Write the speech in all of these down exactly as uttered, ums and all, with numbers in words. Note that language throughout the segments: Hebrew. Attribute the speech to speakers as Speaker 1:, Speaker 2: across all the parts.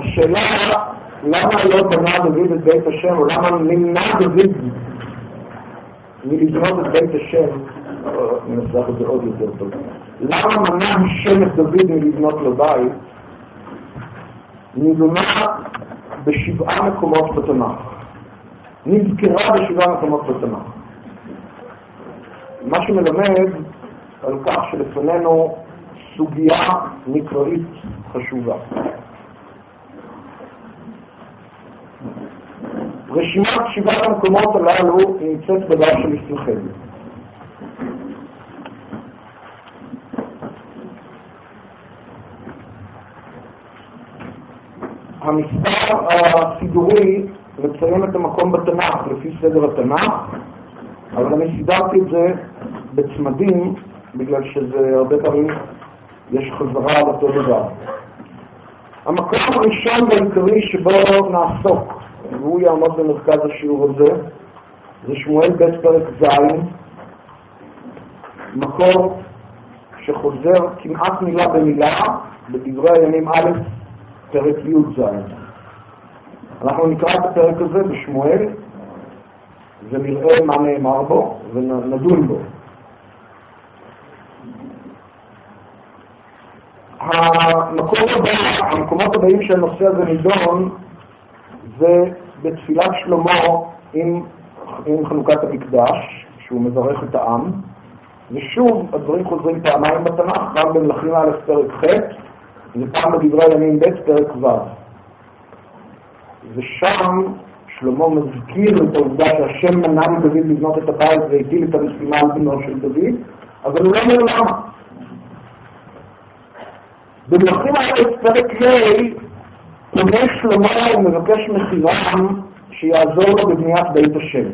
Speaker 1: השאלה, למה לא בנה דוד את בית השם, או למה נמנע דוד מלבנות את בית השם, ננסח את זה עוד יותר טוב. למה מנע השם את דוד מלבנות לו בית? נדונה בשבעה מקומות בתנ"ך. נזכרה בשבעה מקומות בתנ"ך. מה שמלמד על כך שלפנינו סוגיה מקראית חשובה. רשימת שבעת המקומות הללו נמצאת בדף של לפניכם. המספר הסידורי מציין את המקום בתנ"ך לפי סדר התנ"ך, אבל אני סידרתי את זה בצמדים בגלל שזה הרבה פעמים יש חזרה על אותו דבר. המקום הראשון והעיקרי שבו נעסוק, והוא יעמוד במרכז השיעור הזה, זה שמואל ב' פרק ז', מקור שחוזר כמעט מילה במילה בדברי הימים א' פרק י' ז'. אנחנו נקרא את הפרק הזה בשמואל ונראה מה נאמר בו ונדון בו. המקום הבא, המקומות הבאים שהנושא הזה נידון זה בתפילת שלמה עם, עם חנוכת המקדש, שהוא מברך את העם, ושוב הדברים חוזרים פעמיים בתנ"ך, גם במלכים א' פרק ח' ופעם בדברי הימים ב' פרק ו'. ושם שלמה מזכיר את העובדה שהשם מנע מדוד לבנות את הבית והטיל את המשימה על בנו של דוד, אבל הוא לא אומר למה. במלכים א' פרק ה' פונה שלמה ומבקש מחירם שיעזור לו בבניית בית השם.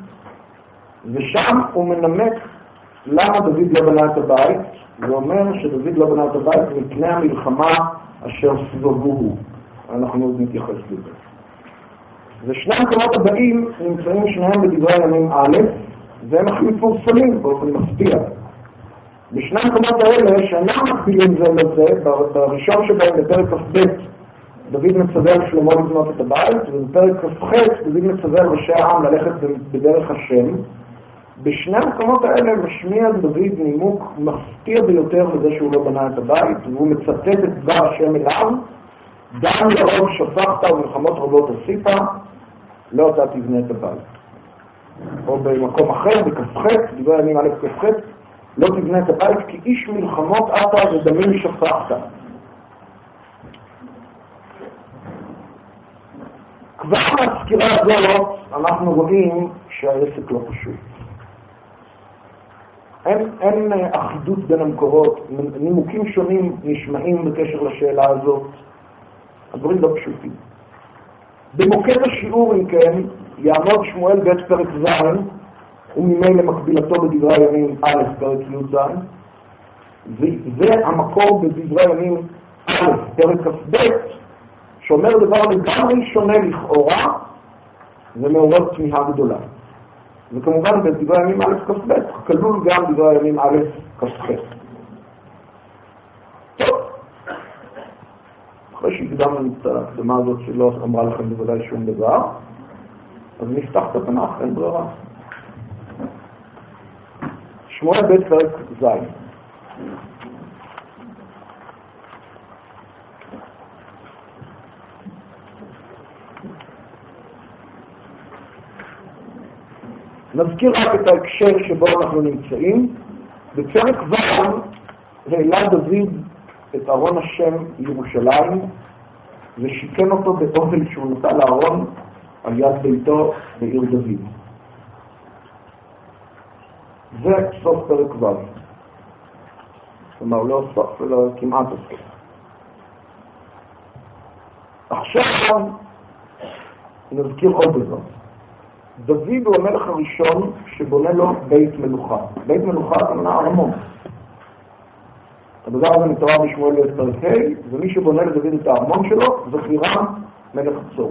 Speaker 1: ושם הוא מנמק למה דוד לא בנה את הבית, ואומר שדוד לא בנה את הבית מפני המלחמה אשר סבבוהו. אנחנו עוד נתייחס לזה. ושני המקומות הבאים נמצאים שניהם בדברי הימים א', והם הכי מפורסמים באופן מפתיע. בשני המקומות האלה שאינם מקבילים זה לזה, בראשון שבהם בפרק כ"ב דוד מצווה על שלמה לבנות את הבית, ובפרק כ"ח דוד מצווה על ראשי העם ללכת בדרך השם. בשני המקומות האלה משמיע דוד נימוק מפתיע ביותר לזה שהוא לא בנה את הבית, והוא מצטט את דבר השם אליו, דם לרוב שפכת ומלחמות רבות עשית, לא אתה תבנה את הבית. או במקום אחר, בכ"ח, דברי הימים א' כ"ח, לא תבנה את הבית כי איש מלחמות אתה ודמים שפכת. כבר מהסקירה הזאת אנחנו רואים שהעסק לא פשוט. אין, אין אחידות בין המקורות, נימוקים שונים נשמעים בקשר לשאלה הזאת, הדברים לא פשוטים. במוקד השיעור, אם כן, יעמוד שמואל ב' פרק ז', וממילא מקבילתו בדברי הימים א' פרק י' ז', וזה המקור בדברי הימים א' פרק כ"ב, שאומר דבר לגמרי שונה לכאורה, ומעורר תמיהה גדולה. וכמובן בדברי הימים א' כ"ב כלול גם דברי הימים א' כ"ח. טוב, אחרי שהקדמנו את ההקדמה הזאת שלא אמרה לכם בוודאי שום דבר, אז נפתח את התנ"ך, אין ברירה. שמואל ב' פרק ז'. נזכיר רק את ההקשר שבו אנחנו נמצאים. בפרק ו' העלה דוד את ארון השם לירושלים ושיקן אותו באופן שהוא נתן לארון על יד ביתו בעיר דוד. זה סוף פרק ו'. כלומר לא סוף אלא כמעט הסוף. עכשיו נזכיר עוד דבר. דוד הוא המלך הראשון שבונה לו בית מלוכה. בית מלוכה זה מנה ארמון. הדבר הזה מתואר בשמואל ב' פרק ה', ומי שבונה לדוד את הארמון שלו זה חירם מלך צור.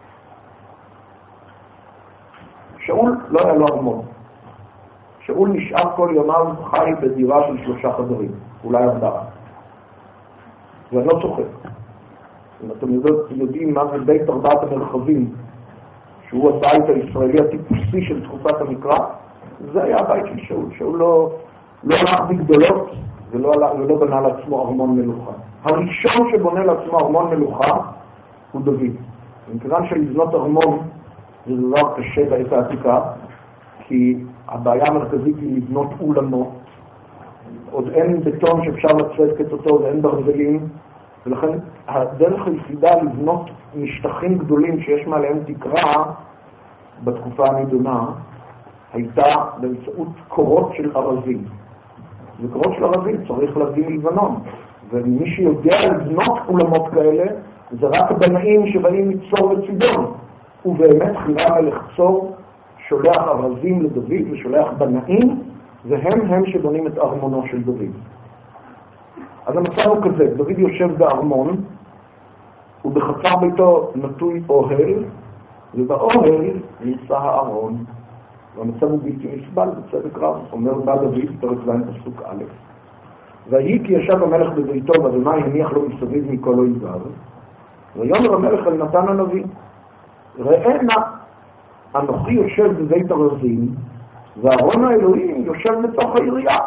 Speaker 1: שאול לא היה לו ארמון. שאול נשאר כל יומיו חי בדירה של שלושה חדרים, אולי ארבעה. ואני לא צוחק. אם אתם יודעים מה זה בית ארבעת המרחבים, שהוא הבית הישראלי הטיפוסי של תקופת המקרא, זה היה הבית של שאול. שאול לא, לא הלך בגדולות ולא, ולא בנה לעצמו ארמון מלוכה. הראשון שבונה לעצמו ארמון מלוכה הוא דוד. מכיוון שלבנות ארמון זה דבר קשה בעת העתיקה, כי הבעיה המרכזית היא לבנות אולמות. עוד אין בטון שאפשר לצאת כתותו ואין ברזלים, ולכן הדרך היחידה לבנות משטחים גדולים שיש מעליהם תקרה בתקופה הנדונה הייתה באמצעות קורות של ארזים. וקורות של ארזים צריך להביא מלבנון, ומי שיודע לבנות אולמות כאלה זה רק הבנאים שבאים מצור וצידון. ובאמת חירם מלך צור שולח ארזים לדוד ושולח בנאים, והם הם שבונים את ארמונו של דוד. אז המצב הוא כזה, דוד יושב בארמון, ובחצר ביתו נטוי אוהל, ובאוהל נמצא הארון. והמצב הוא בלתי נסבל, בצדק רב, אומר בא דוד, פרק ז' פסוק א'. ויהי כי ישב המלך בביתו, ואדוני הניח לו מסביב מכל אויביו, ויאמר המלך אל נתן הנביא, ראה נא, אנוכי יושב בבית ארזים, והארון האלוהים יושב בתוך העירייה.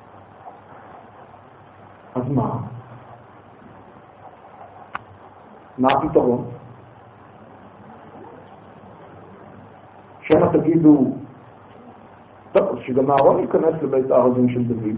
Speaker 1: אז מה? מה הפתרון? שמה תגידו, טוב, שגם הארון ייכנס לבית הארזים של דוד.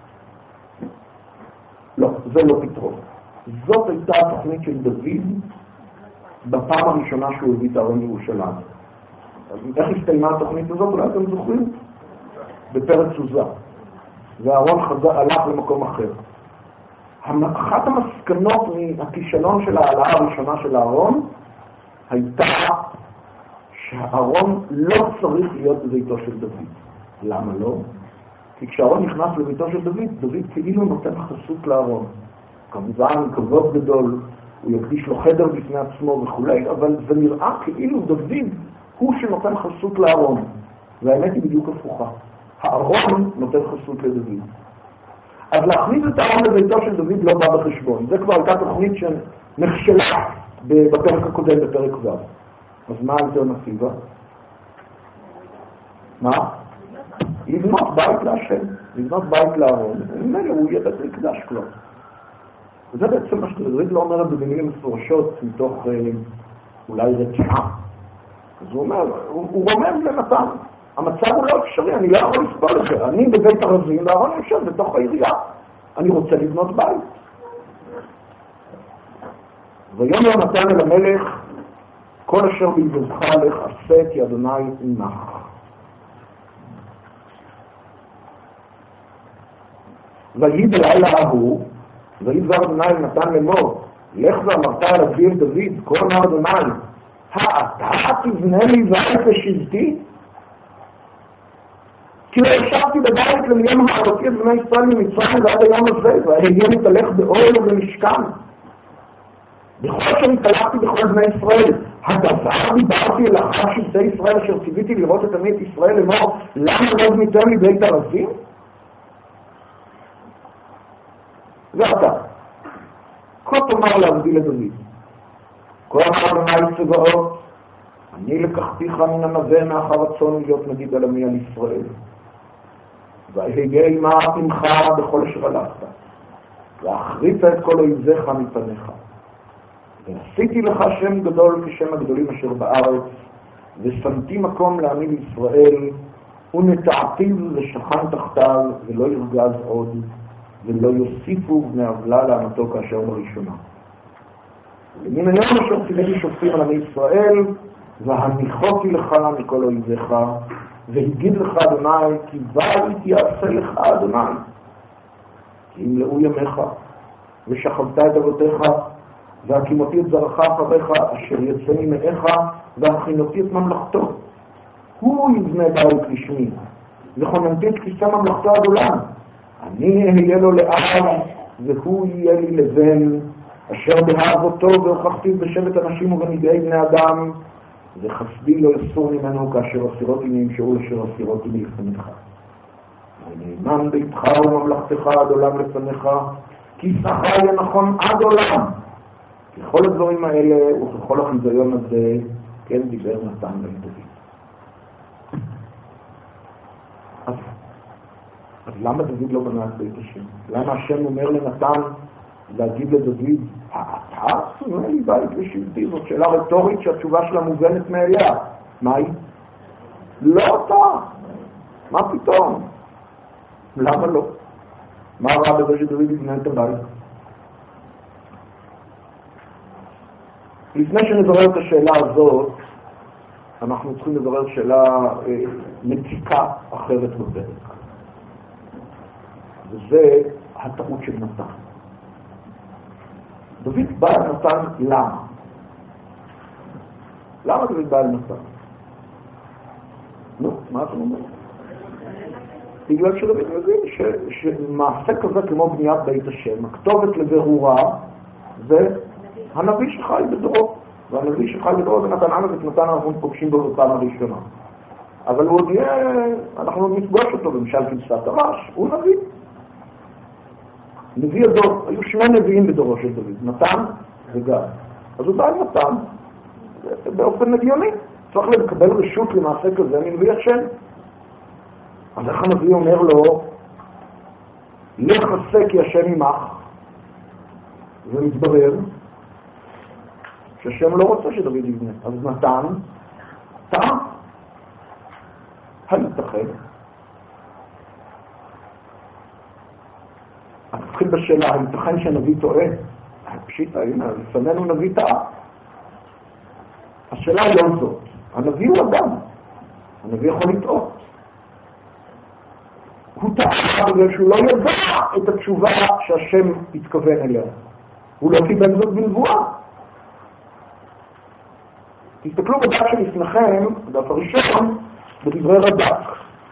Speaker 1: לא, זה לא פתרון. זאת הייתה התוכנית של דוד בפעם הראשונה שהוא הביא את הארון לירושלים. אז איך הסתיימה התוכנית הזאת? אולי אתם זוכרים? בפרק סוזה. והארון חזר, הלך למקום אחר. אחת המסקנות מהכישלון של העלאה הראשונה של הארון הייתה שהארון לא צריך להיות בביתו של דוד. למה לא? כי כשהארון נכנס לביתו של דוד, דוד כאילו נותן חסות לארון. כמובן, כבוד גדול, הוא יקדיש לו חדר בפני עצמו וכו', אבל זה נראה כאילו דוד הוא שנותן חסות לארון. והאמת היא בדיוק הפוכה. הארון נותן חסות לדוד. אז להכניס את הארון לביתו של דוד לא בא בחשבון. זה כבר הייתה תוכנית שנכשלה בפרק הקודם, בפרק ו'. אז מה האלטרנטיבה? מה? לבנות בית להשם, לבנות בית לארון. ממילא הוא יהיה בית מקדש כבר. וזה בעצם מה שדוד לא אומר במילים מפורשות מתוך אה, אולי רתיעה. אז הוא אומר, הוא, הוא רומז לנתן. המצב הוא לא אפשרי, אני לא יכול לסבול את זה. אני בבית ארזים, והארון יושב בתוך העירייה. אני רוצה לבנות בית. ויאמר נתן אל המלך, כל אשר בלבבך לך עשה כי אדוני עמך. ויהי בלילה ההוא, ויהי דבר אדוני נתן לאמור, לך ואמרת אל אבי אל דוד, כה אמר אדוני, האתה תבנה לי בית לשבטי? כי לא ישבתי בבית למיום הערותי את בני ישראל ממצרים ועד היום הזה, וההיה מתהלך באוהל ובמשכן. בכל אשר התהלכתי בכל בני ישראל, הדבר דיברתי אל אחר שבטי ישראל אשר ציוויתי לראות את עמי את ישראל לאמור, למה לא בניתם לי בית ארזים? ואתה, כה תאמר לעבדי לדוד, כה אמר אדוני צבאות, אני לקחתיך מן הנווה מאחר הצאן להיות נגיד על עמי על ישראל, ואהיה עמך בכל אשר הלכת, ואחרית את כל אויביך מפניך. ועשיתי לך שם גדול כשם הגדולים אשר בארץ, ושמתי מקום לעמי לישראל, ונטעתיו ושכן תחתיו, ולא ירגז עוד, ולא יוסיפו בני עוולה לעמתו כאשר בראשונה. ומן היום אשר ציוויתי שופטים על עמי ישראל, והניחותי לך מכל אויביך, והגיד לך אדוני, כי בל יעשה לך אדוני, כי ימלאו ימיך, ושכבת את אבותיך, והקימותי את זרעך אחריך, אשר יצא ממאיך, והכינותי את ממלכתו. הוא יבנה בית לשמי, וכוננתי את כיסא ממלכתו עד עולם. אני אהיה לו לאב, והוא יהיה לי לבן, אשר באהבותו והוכחתי בשבט אנשים ובנגעי בני אדם, וחסדי לא יסור ממנו כאשר הסירות אם ימשאו אשר הסירות אם לפניך. ונאמן ביתך וממלכתך עד עולם לפניך, כי שכה יהיה נכון עד עולם. בכל הדברים האלה ובכל החיזיון הזה, כן דיבר נתן בן דוד. אז, אז למה דוד לא בנה את בית השם? למה השם אומר לנתן להגיד לדוד, אתה שונא לי בית ושבטי? זאת שאלה רטורית שהתשובה שלה מובנת מאליה. מה היא? לא אתה. מה פתאום? למה לא? מה רע בזה שדוד יבנה את הבית? לפני שנברר את השאלה הזאת, אנחנו צריכים לברר שאלה אה, מציקה אחרת בפרק. וזה הטעות של נתן. דוד בא אל נתן למה? למה דוד בא אל נתן? נו, מה אתה אומר? בגלל שדוד מבין שמעשה כזה כמו בניית בית השם, הכתובת לברורה זה הנביא שחי בדורו. והנביא שחי בדורו זה נתן א' את נתן אנחנו פוגשים בו בפעם הראשונה. אבל הוא עוד יהיה, אנחנו עוד נפגוש אותו במשל כבשת הרש, הוא נביא. נביא הדור, היו שני נביאים בדורו של דוד, נתן וגד. אז הוא בא אל נתן באופן הגיוני. צריך לקבל רשות למעשה כזה מנביא השם. אז איך הנביא אומר לו, לך עשה כי השם עמך, ומתברר שהשם לא רוצה שדוד יבנה. אז נתן, טעה. הייתכן. אז נתחיל בשאלה, הייתכן שהנביא טועה? פשיטה, הנה, לפנינו נביא טעה. השאלה היא לא זאת. הנביא הוא אדם. הנביא יכול לטעות. הוא טעה בגלל שהוא לא ידע את התשובה שהשם התכוון אליה. הוא לא קיבל זאת בנבואה. תסתכלו בדף שלפניכם, בדף הראשון, בדברי רד"ק.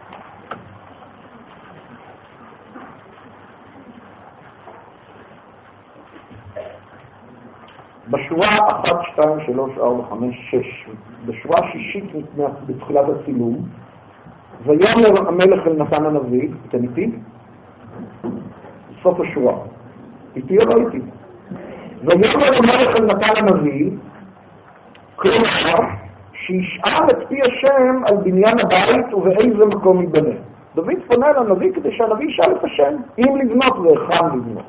Speaker 1: בשורה אחת, שתיים, שלוש, ארבע, חמש, שש, בשורה שישית בתחילת הצילום, ויאמר המלך אל נתן הנביא, אתם איתי? סוף השורה. איתי או לא איתי? ויאמר המלך אל נתן הנביא, כלומר, שישאל את פי השם על בניין הבית ובאיזה מקום ייבנה. דוד פונה לנביא כדי שהנביא ישאל את השם, אם לבנות והיכן לבנות.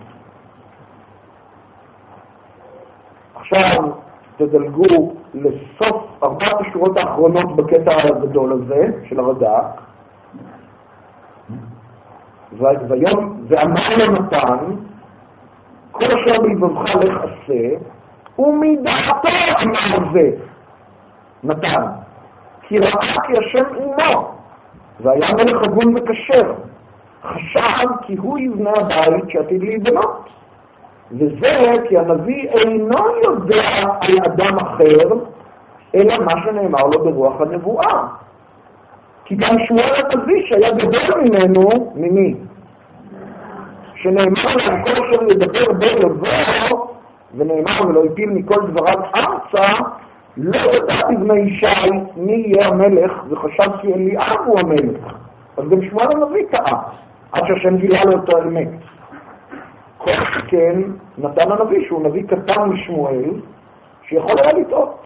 Speaker 1: עכשיו תדלגו לסוף ארבעת השורות האחרונות בקטע הגדול הזה של הרד"ק. ויום ואמר לנתן, כל אשר בלבבך לך עשה, ומדעתו אמר זה נתן, כי ראה כי השם עמו, והיה מלך הגון וכשר, חשב כי הוא יבנה הבית שעתיד להיבנות. וזה כי הנביא אינו יודע על אדם אחר, אלא מה שנאמר לו ברוח הנבואה. כי גם שמואל הנביא שהיה גדול ממנו, ממי? שנאמר לו כל אשר ידבר בלבבו, ונאמר ולא יפיל מכל דבריו ארצה, לא ידעתי בני ישי מי יהיה המלך, וחשב כי אליאב הוא המלך. אז גם שמואל הנביא טעה, עד שהשם גילה לו את האמת. כל כן נתן הנביא, שהוא נביא קטן משמואל, שיכול היה לטעות.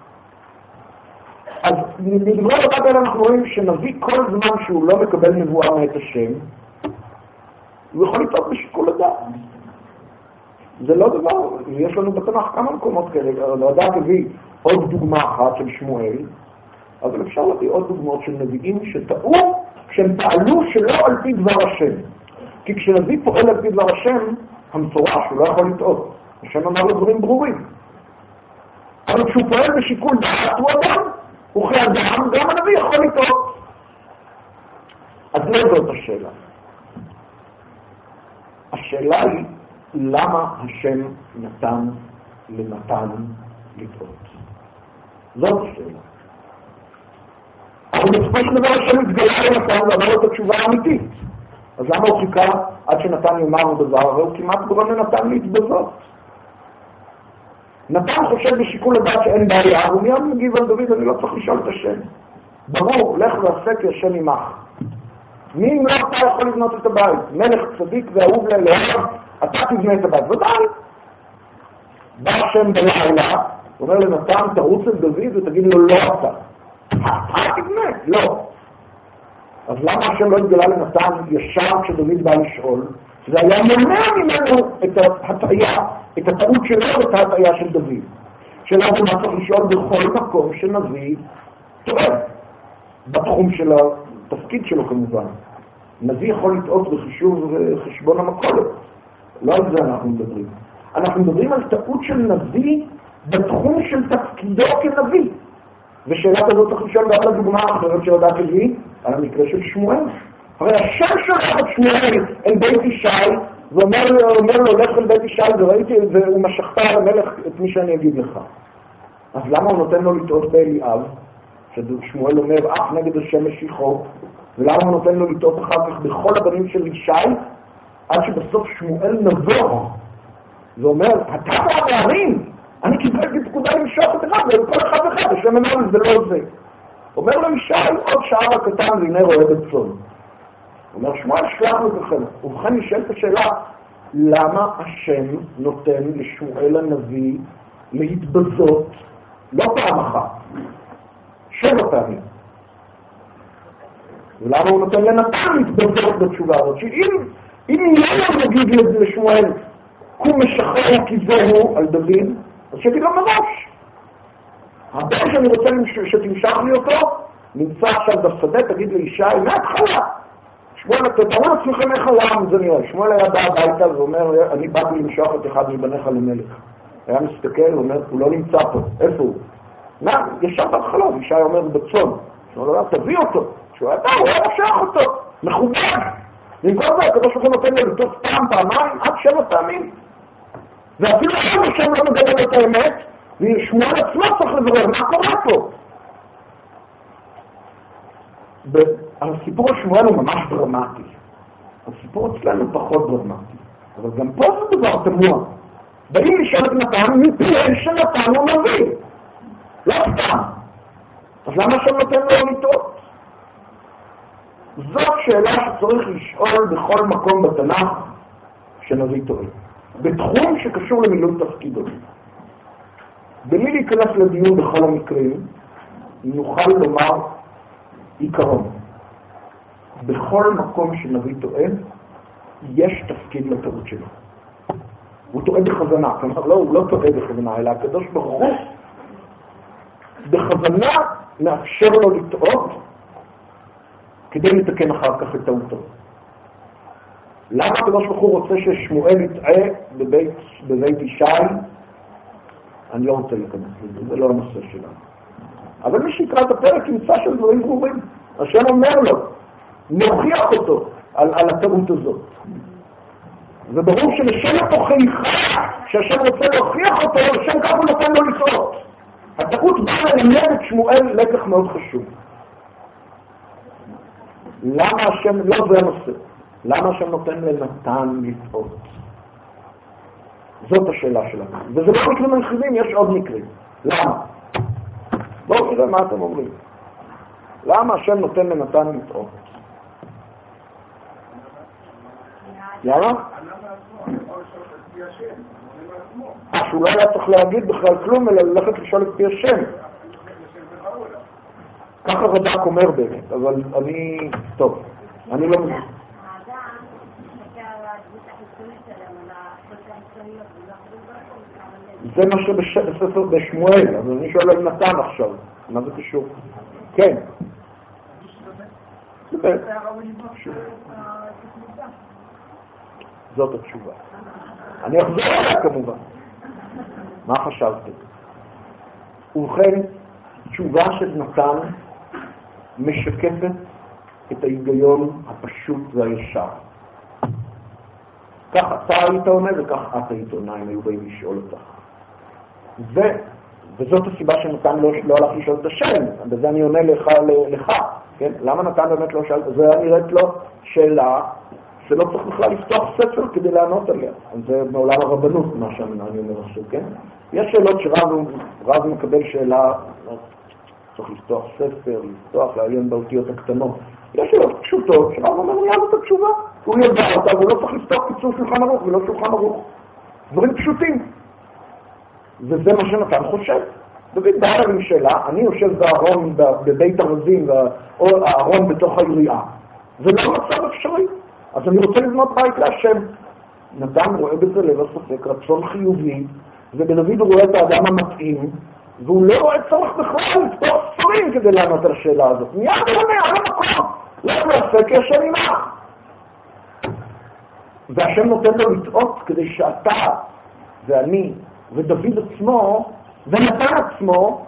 Speaker 1: אז בדברי הרד"ק האלה אנחנו רואים שנביא כל זמן שהוא לא מקבל נבואה מאת השם, הוא יכול לטעות בשיקול הדעת. זה לא דבר, יש לנו בתנ"ך כמה מקומות כאלה, הרד"ק הביא עוד דוגמה אחת של שמואל, אבל אפשר להביא עוד דוגמאות של נביאים שטעו, שהם פעלו שלא על פי דבר השם. כי כשנביא פועל על פי דבר השם, המפורש, הוא לא יכול לטעות. השם אמר לו דברים ברורים. אבל כשהוא פועל בשיקול דעת, הוא אדם. הוא כאדם, גם הנביא יכול לטעות. אז לא זאת השאלה. השאלה היא, למה השם נתן לנתן לטעות? זאת השאלה. אבל בסופו של דבר השם התגלה לנתן ואמר לו את התשובה האמיתית. אז למה הוא חיכה עד שנתן יאמר דבר, הרי הוא כמעט גורם לנתן להתבזות. נתן חושב בשיקול הדעת שאין בעיה, הוא מיד מגיב על דוד, אני לא צריך לשאול את השם. ברור, לך ועשה כי השם עמך. מי אם לא אתה יכול לבנות את הבית? מלך צדיק ואהוב לאלוהיו, אתה תבנה את הבית. ודאי. בא השם בלילה, הוא אומר לנתן, תרוץ אל דוד ותגיד לו, לא אתה. אתה תבנה, לא. אז למה השם לא התגלה לנתן ישר כשדוד בא לשאול? זה היה מונע ממנו את ההטעיה, את הטעות שלו ואת ההטעיה של דוד. שאלה זה מה צריך לשאול בכל מקום שנביא טועה. בתחום של התפקיד שלו כמובן. נביא יכול לטעות בחישוב וחשבון המקולות. לא על זה אנחנו מדברים. אנחנו מדברים על טעות של נביא בתחום של תפקידו כנביא. ושאלה כזאת צריך לשאול גם לדוגמה האחרת של הדת הביא, על המקרה של שמואל. הרי השם שלח את שמואל אל בית ישי, ואומר לו, הולך אל בית ישי, וראיתי, והוא משכת על המלך את מי שאני אגיד לך. אז למה הוא נותן לו לטעות באליאב? ששמואל אומר, אך נגד השם משיחו, ולמה הוא נותן לו לטעות אחר כך בכל הבנים של ישי, עד שבסוף שמואל נבוך, ואומר, אתה והנערים, אני קיבלתי פקודה למשוך את אחד, וכל אחד אחד, השם אמר לי, זה לא זה. אומר לו ישי, עוד שעה הקטן, והנה רואה בצאן. הוא אומר, שמואל שלח לכם. ובכן נשאלת השאלה, למה השם נותן לשמואל הנביא להתבזות לא פעם אחת, שבע פעמים? ולמה הוא נותן לנתן להתבזות בתשובה הזאת? שאם אם ינון נגיד לשמואל, הוא משחרר כי זהו על דוד, אז שתגיד לו מראש. הבן שאני רוצה שתמשך לי אותו, נמצא עכשיו בשדה, תגיד לישי, מההתחלה. שמואל, תתארו לעצמכם איך העולם זה נראה. שמואל היה בא הביתה ואומר, אני באתי למשוך את אחד מבניך למלך. היה מסתכל ואומר, הוא לא נמצא פה, איפה הוא? מה, ישר בהתחלה, ישי אומר בצאן. שמואל אומר, תביא אותו. שהוא היה בא, הוא היה משך אותו, מכובד. במקום זה, הקדוש ברוך הוא נותן לו לטוב פעם, פעמיים, עד שבע פעמים. ואפילו שם השם לא מגלה את האמת, ושמואל עצמו צריך לברר, מה קורה פה? הסיפור השמואל הוא ממש דרמטי. הסיפור אצלנו פחות דרמטי. אבל גם פה זה דבר תמוה. באים לשאול את נתן, מפני שנתן הוא נביא. לא סתם. אז למה השם נותן לו לטעות? זאת שאלה שצריך לשאול בכל מקום בתנ"ך שנביא טועה. בתחום שקשור למילוי תפקידו. בלי להיכנס לדיון בכל המקרים, נוכל לומר עיקרון. בכל מקום שנביא טועה, יש תפקיד לטעות שלו. הוא טועה בכוונה, כלומר לא, הוא לא טועה בכוונה, אלא הקדוש ברוך הוא בכוונה מאפשר לו לטעות כדי לתקן אחר כך את טעותו. למה הקדוש ברוך הוא רוצה ששמואל יטעה בבית, בבית ישי? אני לא רוצה להיכנס לזה, זה לא הנושא שלנו. אבל מי שיקרא את הפרק ימצא של דברים ברורים. השם אומר לו, נוכיח אותו על, על הטעות הזאת. וברור שלשם התוכיחה, שהשם רוצה להוכיח אותו, השם כך הוא נותן לו לטעות. הטעות באה ללמד את שמואל לקח מאוד חשוב. למה השם, לא זה הנושא, למה השם נותן לנתן לטעות? זאת השאלה שלנו. וזה לא מקרים היחידים, יש עוד מקרים. למה? בואו נראה מה אתם אומרים. למה השם נותן לנתן לטעות? למה? שהוא לא היה צריך להגיד בכלל כלום, אלא ללכת לשאול את פי השם. ככה רד"ק אומר באמת, אבל אני... טוב, אני לא מבין. זה מה שבספר בשמואל, אז אני שואל על נתן עכשיו. מה זה קשור? כן. זאת התשובה. אני אחזור עליה כמובן. מה חשבתם? ובכן, תשובה של נתן משקפת את ההיגיון הפשוט והישר. כך אתה היית עונה וכך את היית עונה, אם היו באים לשאול אותך. ו, וזאת הסיבה שנתן לא, לא הלך לשאול את השם, בזה אני עונה לך, לך, כן? למה נתן באמת לא שאל? זה נראית לו שאלה שלא צריך בכלל לפתוח ספר כדי לענות עליה. זה מעולם הרבנות, מה שאני אומר עכשיו, כן? יש שאלות שרב מקבל שאלה, צריך לפתוח ספר, לפתוח, לעיין באותיות הקטנות. יש שאלות פשוטות, שרב אומר, יאללה את התשובה. הוא יודע אותה, והוא לא צריך לפתוח קיצור שולחן ערוך ולא שולחן ערוך. דברים פשוטים. וזה מה שנתן חושב. דוד בא עם שאלה, אני יושב בארון בבית הרזים, או הארון בתוך העירייה. זה לא מצב אפשרי. אז אני רוצה לבנות בית להשם. נתן רואה בזה ללא ספק רצון חיובי, ובדוד הוא רואה את האדם המתאים, והוא לא רואה צורך בכלל לפתוח ספרים כדי לענות על השאלה הזאת. מיד הוא אומר, על המקום, לא נעשה כי השם עמך. והשם נותן לו לטעות כדי שאתה ואני ודוד עצמו ונתן עצמו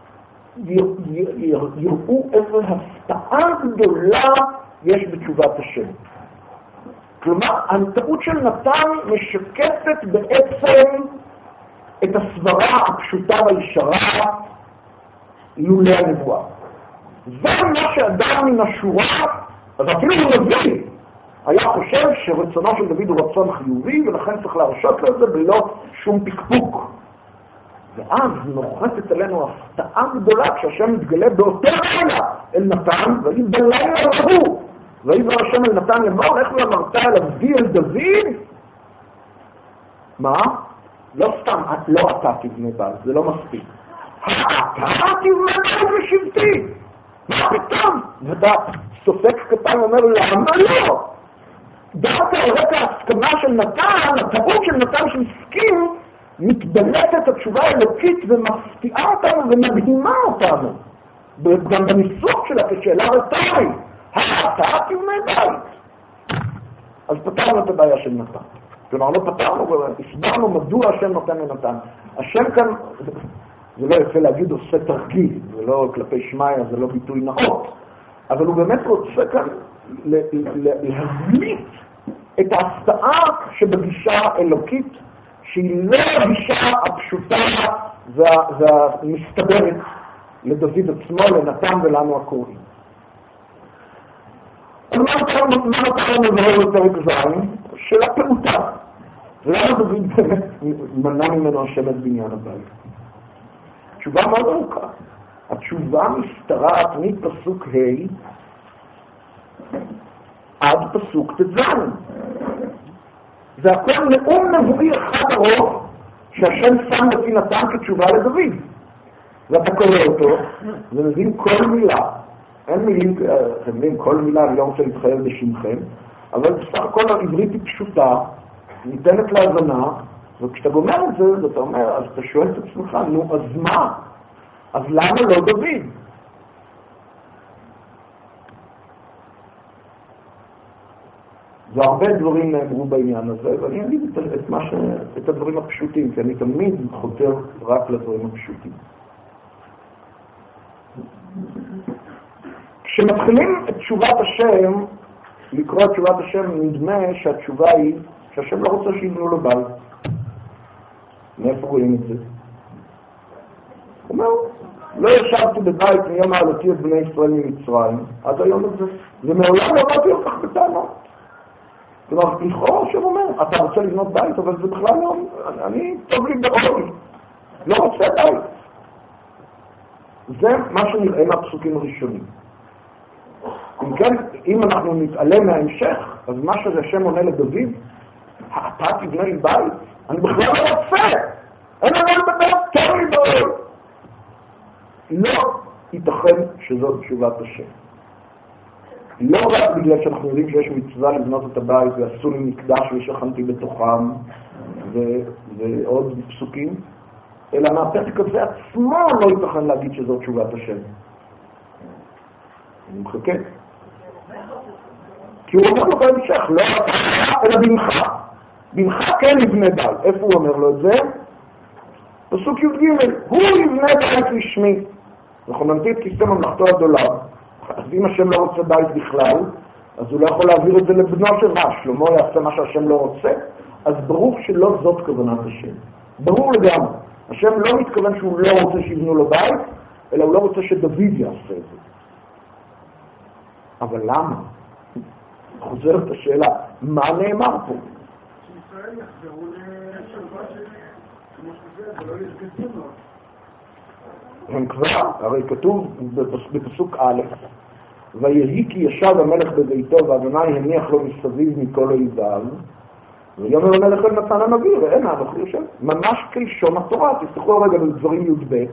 Speaker 1: יראו איזו הפתעה גדולה יש בתשובת השם. כלומר, הטעות של נתן משקפת בעצם את הסברה הפשוטה והישרה לולא הנבואה. זה מה שאדם מן השורה, אז אפילו נביא, היה חושב שרצונו של דוד הוא רצון חיובי, ולכן צריך להרשות לו את זה בלא שום פקפוק. ואז נוחתת עלינו הפתעה גדולה כשהשם מתגלה באותו לילה אל נתן, והיא בלילה ההוא. וידבר השם אל נתן לאמור, איך לא אמרת אל אבי אל דוד? מה? לא סתם, לא אתה תבנה בית, זה לא מספיק. אתה תבנה בית לשבטי. מה פתאום? ואתה סופק קטן אומר, למה לא? דווקא על רקע ההסכמה של נתן, הטעות של נתן שהסכים, מתבלטת התשובה האלוקית ומפתיעה אותנו ומדהימה אותנו. גם בניסוח שלה כשאלה רטורית. אתה תבנה בית. אז פתרנו את הבעיה של נתן. כלומר, לא פתרנו, הסברנו מדוע השם נותן לנתן. השם כאן, זה לא יפה להגיד, עושה תרגיל, זה לא כלפי שמיה, זה לא ביטוי נאות, אבל הוא באמת רוצה כאן להבליט את ההפתעה שבגישה האלוקית, שהיא לא הגישה הפשוטה והמסתברת לדוד עצמו, לנתן ולנו הקוראים. מה נתן לבוא בפרק זין? שאלה פעוטה. ולמה דוד באמת מנע ממנו השם את בניין הבית? תשובה מאוד ארוכה. התשובה משתרעת מפסוק ה' עד פסוק ט"ז. זה הכל נאום נבואי אחד ארוך שהשם שם לפי נתן כתשובה לדוד. ואתה קורא אותו ומבין כל מילה. אין מילים, אתם מבינים, כל מילה, אני לא רוצה להתחייב בשמכם, אבל בסך הכל העברית היא פשוטה, ניתנת להבנה, וכשאתה גומר את זה, אתה אומר, אז אתה שואל את עצמך, נו, אז מה? אז למה לא דוד? והרבה דברים נאמרו בעניין הזה, ואני אגיד את, את, מה ש... את הדברים הפשוטים, כי אני תמיד חותר רק לדברים הפשוטים. כשמתחילים את תשובת השם, לקרוא את תשובת השם, נדמה שהתשובה היא שהשם לא רוצה שיבנו לו בית. מאיפה רואים את זה? הוא אומר, לא ישבתי בבית מיום העלותי את בני ישראל ממצרים, עד היום הזה. ומעולם לא באתי אותך בטענות. כלומר, לכאורה השם אומר, אתה רוצה לבנות בית, אבל זה בכלל לא, אני טוב לי באוי, לא רוצה בית. זה מה שנראה מהפסוקים הראשונים. אם כן, אם אנחנו נתעלם מההמשך, אז מה שזה השם עונה לדוד, אתה תבנה לי בית? אני בכלל לא רוצה! אין לנו לדבר, תן לי באוי! לא ייתכן שזאת תשובת השם. לא רק בגלל שאנחנו יודעים שיש מצווה לבנות את הבית ועשו לי מקדש ושכנתי בתוכם ו- ועוד פסוקים, אלא מהפסק הזה עצמו לא ייתכן להגיד שזאת תשובת השם. אני מחכה. כי הוא אומר לו בהמשך, לא אתה, אלא בנך. בנך כן יבנה בית. איפה הוא אומר לו את זה? פסוק י"ג, הוא יבנה בית לשמי. אנחנו נמתין את כיסא ממלכתו הדולר. אז אם השם לא רוצה בית בכלל, אז הוא לא יכול להעביר את זה לבנו של רע. שלמה יעשה מה שהשם לא רוצה, אז ברור שלא זאת כוונת השם. ברור לגמרי. השם לא מתכוון שהוא לא רוצה שיבנו לו בית, אלא הוא לא רוצה שדוד יעשה את זה. אבל למה? חוזרת השאלה, מה נאמר פה?
Speaker 2: שישראל יחזרו לשלווה שלי, כמו שזה, ולא ישגצים לו.
Speaker 1: הם כבר, הרי כתוב בפסוק א', ויהי כי ישב המלך בביתו ואדוני הניח לו מסביב מכל אויביו, ויאמר המלך אל נתן הנביא, ראה נא אנוכי יושב. ממש כלשון התורה, תפתחו רגע בדברים י"ב.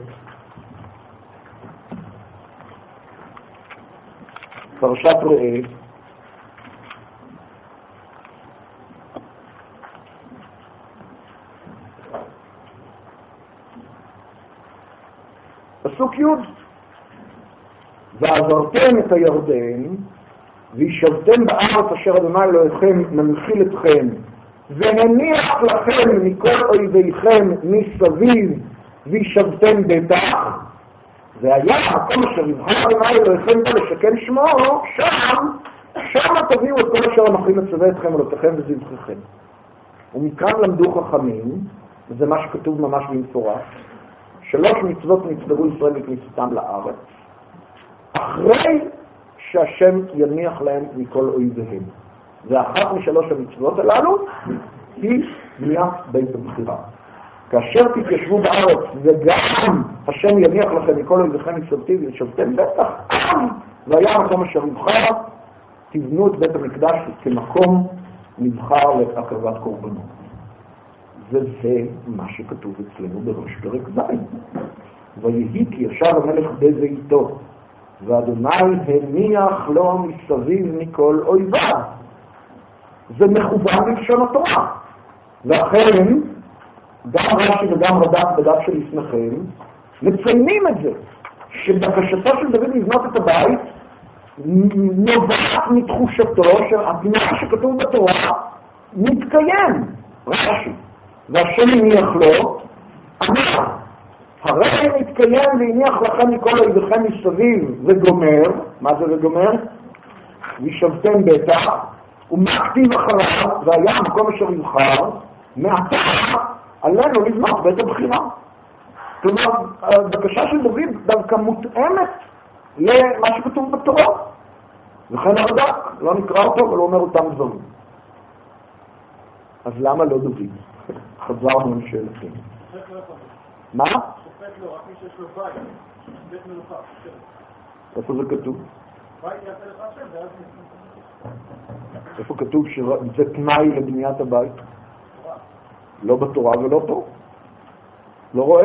Speaker 1: פרשת ראה. פסוק י' ועזרתם את הירדן וישבתם בארץ אשר אדוני אלוהיכם מנחיל אתכם והניח לכם מכל אויביכם מסביב וישבתם בטח והיה המקום אשר יבחר אדוני אלוהיכם לשכן שמו שם שם תביאו את כל אשר אנוכי מצווה אתכם אלוהיכם וזבחיכם. ומכאן למדו חכמים, וזה מה שכתוב ממש במפורש, שלוש מצוות נצטוו ישראל בכניסתם לארץ אחרי שהשם יניח להם מכל אויביהם. ואחת משלוש המצוות הללו היא בניית בית הבחירה. כאשר תתיישבו בארץ וגם השם יניח לכם מכל אויביכם מסביב וישבתם בטח עם והיה המקום אשר נבחר, תבנו את בית המקדש כמקום נבחר להקרבת קורבנות. וזה מה שכתוב אצלנו בראש פרק ז'. ויהי כי ישב המלך בביתו ואדוני הניח לו מסביב מכל אויביו. זה מכוון בלשון התורה. ואכן גם רש"י וגם רד"ק בדף של לפניכם מציינים את זה, שבקשתו של דוד לבנות את הבית נובעת מתחושתו שהתנאי שכתוב בתורה מתקיים. רש"י והשם הניח לו, אמר, הרי מתקיים והניח לכם מכל אויביכם מסביב וגומר. מה זה וגומר? וישבתם בטח, ומה כתיב אחריו? והיה המקום אשר יבחר, מעתה עלינו לבנות בית הבחירה. כלומר, הבקשה של דוד דווקא מותאמת למה שכתוב בתורה. וכן הרד"ק, לא נקרא אותו, אבל הוא אומר אותם דברים. אז למה לא דוד? חזרנו לשאלתים. מה?
Speaker 2: שופט לא, רק מי שיש לו בית, בית מלוכה.
Speaker 1: איפה זה כתוב?
Speaker 2: בית יעשה לך השם, ואז נשמע.
Speaker 1: איפה כתוב שזה תנאי לבניית הבית? לא בתורה ולא פה. לא רואה?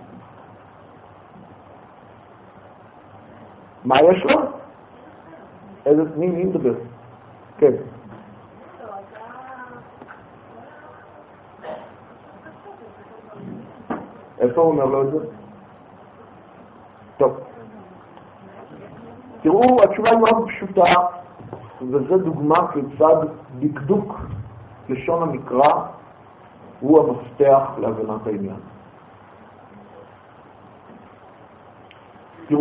Speaker 1: מה יש לו? איזה מי, מי מדבר? כן. איפה הוא אומר לו את זה? טוב. תראו, התשובה היא מאוד פשוטה, וזו דוגמה כיצד דקדוק לשון המקרא הוא המפתח להבנת העניין. תראו,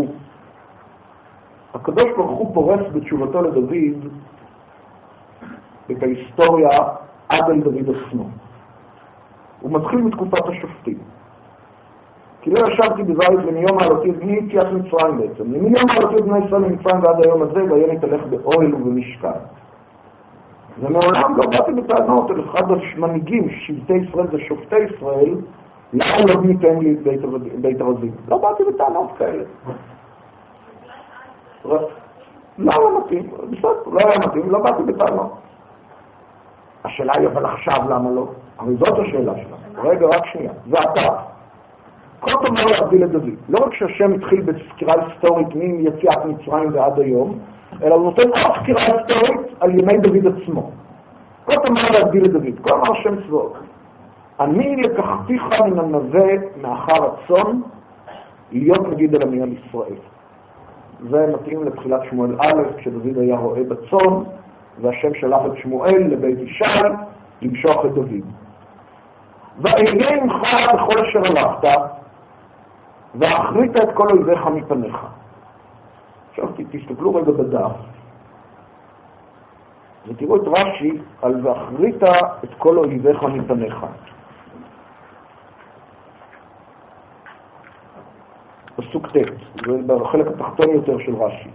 Speaker 1: הקדוש ברוך הוא פורס בתשובתו לדוד את ההיסטוריה עד אל דוד עצמו. הוא מתחיל מתקופת השופטים. כי לא ישבתי בבית ומיום העלותי את בני יציאת מצרים בעצם. מיום העלותי את בני ישראל ממצרים ועד היום הזה, והיה נתהלך באוהל ובמשכן. ומעולם לא באתי בטענות אל אחד המנהיגים, שבטי ישראל זה שופטי ישראל, למה לא ניתן לי את בית הרזים? לא באתי בטענות כאלה. לא היה מתאים, בסדר, לא היה מתאים, לא באתי בטענות. השאלה היא אבל עכשיו למה לא? אבל זאת השאלה שלנו. רגע, רק שנייה. ואתה, כל תאמר להבדיל את דוד. לא רק שהשם התחיל בסקירה היסטורית מיציאת מצרים ועד היום, אלא הוא נותן עוד סקירה היסטורית על ימי דוד עצמו. כל תאמר להבדיל את דוד. כל אמר השם צבאות. אני לקחתיך מן הנווה מאחר הצאן להיות נגיד על עמי על ישראל. זה מתאים לתחילת שמואל א', כשדוד היה רואה בצאן, והשם שלח את שמואל לבית ישי למשוך את דוד. ואהיה עמך בכל אשר הלכת, ואחרית את כל אויביך מפניך. עכשיו תסתכלו רגע בדף, ותראו את רש"י על ואחרית את כל אויביך מפניך. פסוק ט', זה בחלק התחתון יותר של רש"י.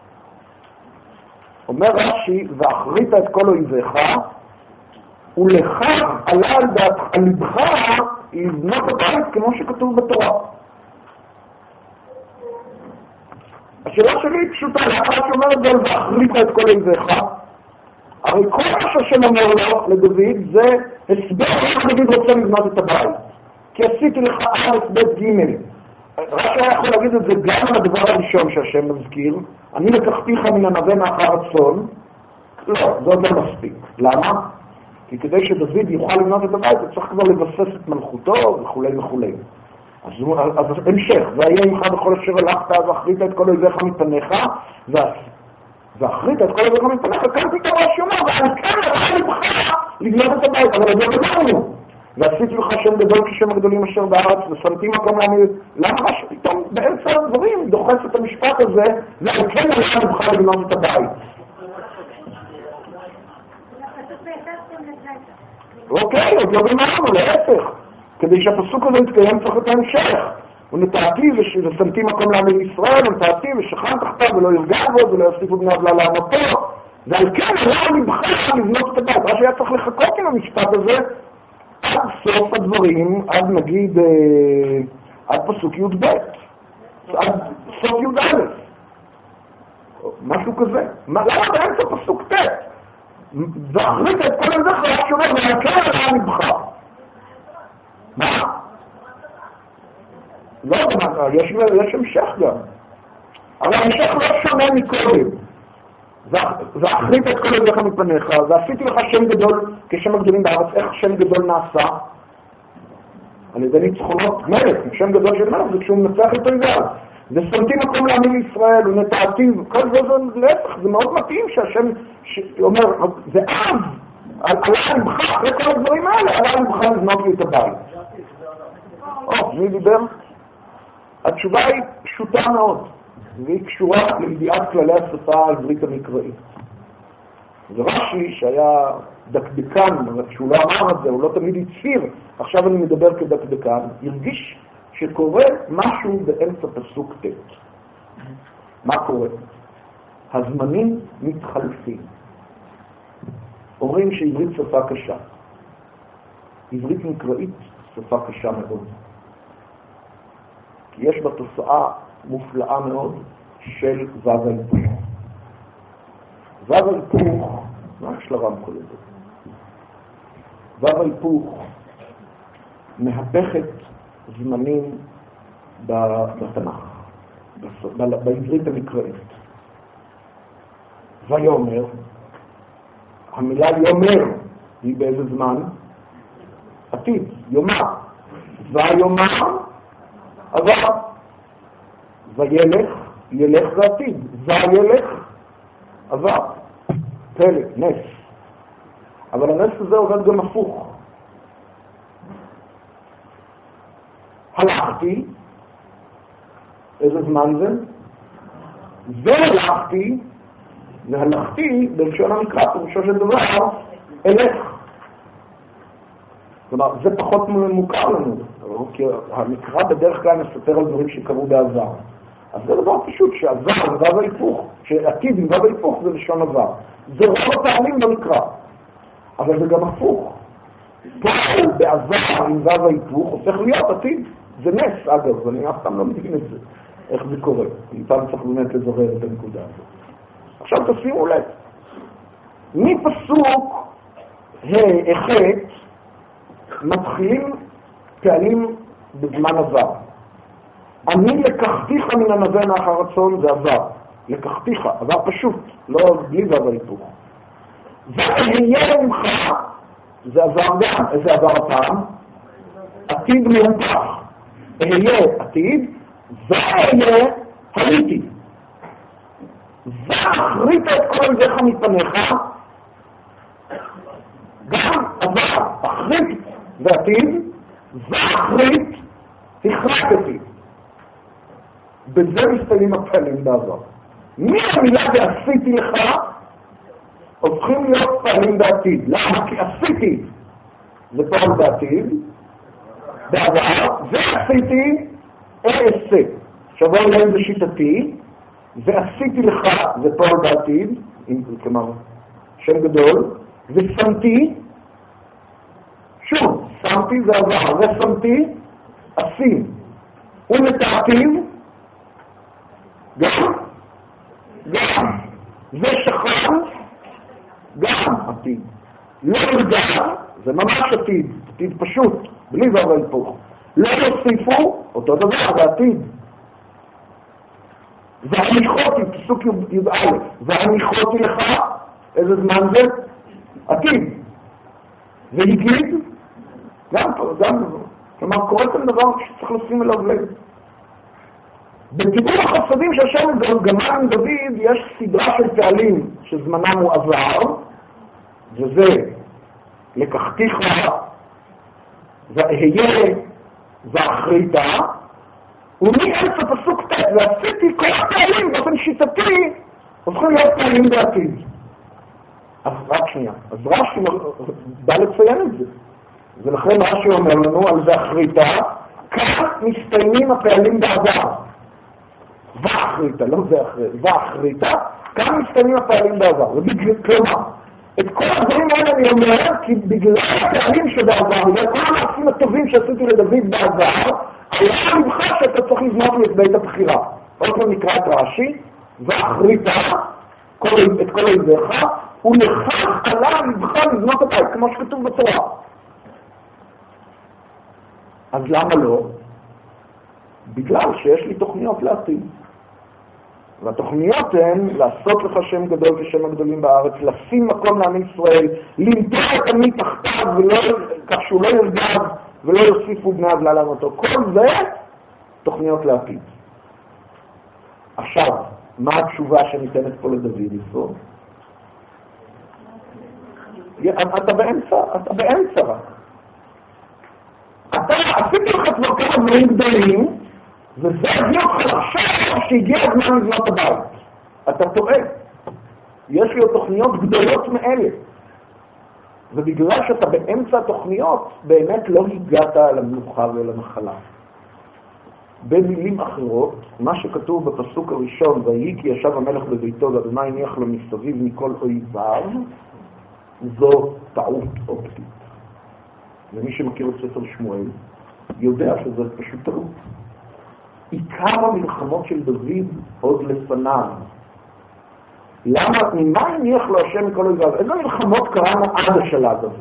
Speaker 1: אומר רש"י, ואחרית את כל אויביך, ולך עלה על דעתך, על לבך לבנות הבית כמו שכתוב בתורה. השאלה שלי היא פשוטה, למה שאומר את זה, ואחרית את כל אויביך? הרי כל מה שהשם אומר לו לדוד זה הסבר איך דוד רוצה לבנות את הבית. כי עשיתי לך א' ב' ג'. רק היה יכול להגיד את זה גם על הדבר הראשון שהשם מזכיר, אני לקחתיך מן הנווה מאחר הצאן. לא, זה עוד לא מספיק. למה? כי כדי שדוד יוכל לבנות את הבית, הוא צריך כבר לבסס את מלכותו וכו' וכו'. אז, אז המשך, והיה עמך בכל אשר הלכת, ואחרית את כל אויביך מפניך, ואחרית את כל אויביך מפניך, כאן פתאום השומר, ועל כאן היה לבך לבנות את הבית, אבל עוד לא גמרנו. ועשיתי לך שם גדול כשם הגדולים אשר בארץ, ושמתי מקום לעמי, למה שפתאום באמצע הדברים דוחס את המשפט הזה, ועל כן היה לבך לבנות את הבית. אוקיי, עוד לא גמרנו, להפך. כדי שהפסוק הזה יתקיים צריך את ההמשך. ונטעתי ושמתי מקום לעמי ישראל, ונטעתי ושכן תחתיו ולא ירגע בו ולא יוסיפו בני עוולה לעמותו. ועל כן היה לבך לבנות את הבית. מה שהיה צריך לחכות עם המשפט הזה, עד סוף הדברים, עד נגיד, עד פסוק י' ב', עד סוף י' א', משהו כזה. למה באמצע פסוק ט'? ואחרית את כל הזה חייב שאומר, ועל כן היה לבך. מה? לא, יש, יש המשך גם. אבל המשך לא שונה מקודם. ואחרית את כל אויביך מפניך, ועשיתי לך שם גדול כשם הגדולים בארץ. איך שם גדול נעשה? על ידי ניצחונות מלך. שם גדול של מלך זה כשהוא מנצח את אויביו. ושמתי מקום לעמי לישראל, ונטעתי, כל זה זה להפך, זה מאוד מתאים שהשם אומר, זה אז, עלה לבך, אחרי כל הדברים האלה, עלה לבך לבנות לי את הבית. או, מי דיבר? התשובה היא פשוטה מאוד, והיא קשורה לידיעת כללי השפה העברית המקראית. זה רש"י שהיה דקדקן, אבל כשהוא לא אמר את זה, הוא לא תמיד הצהיר, עכשיו אני מדבר כדקדקן, הרגיש שקורה משהו באמצע פסוק ט'. מה קורה? הזמנים מתחלפים. אומרים שעברית שפה קשה. עברית מקראית שפה קשה מאוד. יש בה תוצאה מופלאה מאוד של וו ההיפוך. וו ההיפוך, מה יש לרמקול הזה? וו ההיפוך מהפכת זמנים בתנ"ך, בעברית המקראית. ויאמר, המילה יאמר היא באיזה זמן? עתיד, יאמר. ויאמר, עבר. וילך, ילך ועתיד. וילך, עבר. פלא, נס. אבל הנס הזה עובד גם הפוך. הלכתי, איזה זמן זה? והלכתי, והלכתי, בלשון המקרא, פירושו של דבר, אלך. כלומר, זה פחות מוכר לנו, כי המקרא בדרך כלל מספר על דברים שקרו בעבר. אז זה דבר פשוט, שעבר, וו ההיפוך, שעתיד עם וו ההיפוך זה לשון עבר. זה רוב הפעמים במקרא, אבל זה גם הפוך. פה בעבר עם וו ההיפוך הופך להיות עתיד. זה נס, אגב, אני אף פעם לא מבין את זה, איך זה קורה. אני פעם צריך באמת לזורר את הנקודה הזאת. עכשיו תשימו לב, מפסוק החטא מתחילים פעלים בזמן עבר. אני לקחתיך מן הנווה מאחר הצאן, זה עבר. לקחתיך, עבר פשוט, לא בלי וו ההיפוך. ואהיה ממך, זה עבר גם, איזה עבר הפעם? עתיד מהופך. אהיה עתיד, ואהיה הייתי. ואחרית את כל אויביך מפניך, גם עבר, אחרית ועתיד, ואחרית החלטתי. בזה מסתיימים הפעלים בעבר. מהמילה ועשיתי לך, הופכים להיות פעלים בעתיד. למה? כי עשיתי זה פעל בעתיד, בעבר, ועשיתי אעשה. עכשיו בואו נראה זה שיטתי, ועשיתי לך זה פעל בעתיד, כלומר שם גדול, ושמתי, שוב, שמתי זה עבר, ושמתי, עשים. ונטעתיו, גם, גם, ושכן, גם עתיד. לא גם, זה ממש עתיד, עתיד פשוט, בלי זה והיפוך. לא יוסיפו, אותו דבר, זה עתיד. והניחותי, פסוק י"א, והניחותי לך, איזה זמן זה? עתיד. והגיד, גם פה, גם פה. כלומר, קורה כאן דבר שצריך לשים אליו לב. בתיאור החסדים שהשם גמר עם דוד, יש סדרה של פעלים שזמנם הוא עבר, וזה לקחתיך, ואהיה, ואחריתה, ומאמצע פסוק ת' ועשיתי כל הפעלים באופן שיטתי, הופכים להיות פעלים בעתיד. אז רק שנייה, אז רש"י בא לציין את זה. ולכן רש"י אומר לנו על זה אחריתה, כך מסתיימים הפעלים בעבר. ואחריתה, לא זה אחרי, ואחריתה, כך מסתיימים הפעלים בעבר. כלומר, את כל הדברים האלה אני אומר, כי בגלל הפעלים שבעבר, בגלל כל המעשים הטובים שעשיתי לדוד בעבר, היה לבך שאתה צריך לבנות לי את בית הבחירה. עוד פעם נקרא את רש"י, ואחריתה, את כל הידיך, ולכך עלה לבך לבנות הבית, כמו שכתוב בתורה. אז למה לא? בגלל שיש לי תוכניות לעתיד. והתוכניות הן לעשות לך שם גדול כשם הגדולים בארץ, לשים מקום לעם ישראל, למתוח את עמי תחתיו, כך שהוא לא ירגב ולא יוסיפו בני עוולה לעמתו. כל זה תוכניות לעתיד. עכשיו, מה התשובה שניתנת פה לדוד יסוד? אתה באמצע, אתה באמצע רק. אתה עשיתי לך כבר כמה דברים גדולים, וזה הביא אותך עכשיו שהגיע הזמן לבנות הבית. אתה טועה. יש לי עוד תוכניות גדולות מאלה. ובגלל שאתה באמצע התוכניות, באמת לא הגעת למנוחה ולנחלה. במילים אחרות, מה שכתוב בפסוק הראשון, ויהי כי ישב המלך בביתו ואדוני הניח לו מסביב מכל אויביו, זו טעות אופטית. ומי שמכיר את ספר שמואל יודע שזה פשוט טעות. עיקר המלחמות של דוד עוד לפניו. למה? ממה הניח לו השם מכל אויביו? איזה מלחמות קראנו עד השלב הזה?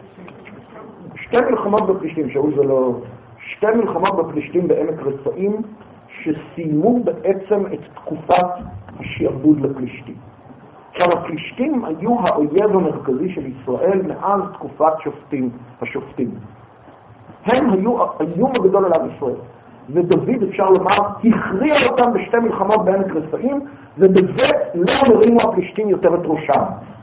Speaker 1: שתי מלחמות בפלישתים, שאול זה לא... שתי מלחמות בפלישתים בעמק רפאים, שסיימו בעצם את תקופת השעבוד לפלישתים. עכשיו, הפלישתים היו האויב המרכזי של ישראל מאז תקופת שופטים, השופטים. הם היו האיום הגדול על עם ישראל. ודוד, אפשר לומר, הכריע אותם בשתי מלחמות בעמק רפאים, ובזה לא מרימו הפלישתים יותר את ראשם.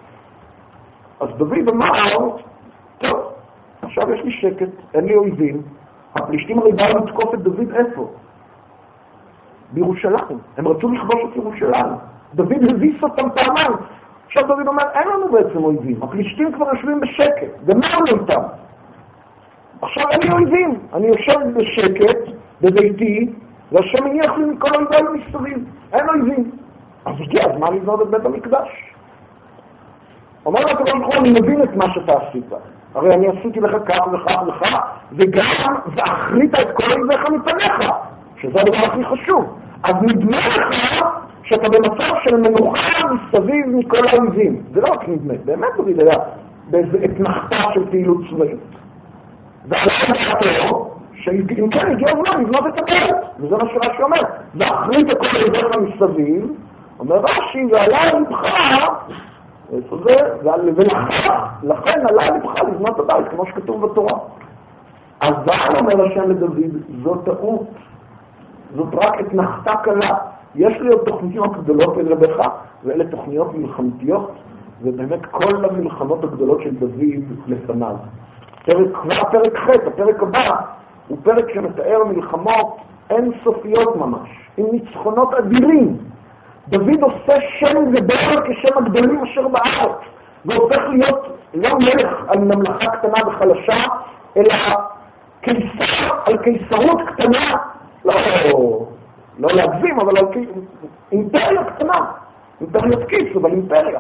Speaker 1: אז דוד אמר, טוב, עכשיו יש לי שקט, אין לי אויבים. הפלישתים הרי באו לתקוף את דוד איפה? בירושלים. הם רצו לכבוש את ירושלים. דוד הביס אותם פעמיים. עכשיו דוד אומר, אין לנו בעצם אויבים. הפלישתים כבר יושבים בשקט. גמרנו אותם. עכשיו אין לי אויבים. אני יושב בשקט, בביתי, והשם הניח לי מכל אויביי מסביב. אין אויבים. אז הגיע הזמן לבנות את בית המקדש. אומר לה, ככל אני מבין את מה שאתה עשית. הרי אני עשיתי לך כך וכך וכך, וגם ואחרית את כל אויביך מפניך, שזה הדבר הכי חשוב. אז נדמה לך שאתה במצב של מנוחה מסביב מכל האויבים. זה לא רק נדמה, באמת דוד היה באיזו התנחתה של פעילות צבאית. ועלה לחתו, שאם כן הגיע הזמן לבנות את הבית, וזה מה שרש"י אומר, ואחרית את כל אויביך מסביב, אומר רש"י, ועלה לבך, איפה זה? ולכך, לכן עלה לבך לבנות הבית, כמו שכתוב בתורה. אבל אומר השם לדוד, זאת טעות, זאת רק התנחתה קלה. יש לי עוד תוכניות גדולות לגביך, ואלה תוכניות מלחמתיות, ובאמת כל המלחמות הגדולות של דוד לפניו. פרק, כבר פרק ח', הפרק הבא, הוא פרק שמתאר מלחמות אינסופיות ממש, עם ניצחונות אדירים. דוד עושה שם גדול כשם הגדולים אשר בארץ, והופך להיות לא מלך על ממלכה קטנה וחלשה, אלא קיסר על קיסרות קטנה, לא, לא להגזים, אבל על אימפריה קטנה, אימפריה כיס, אבל אימפריה.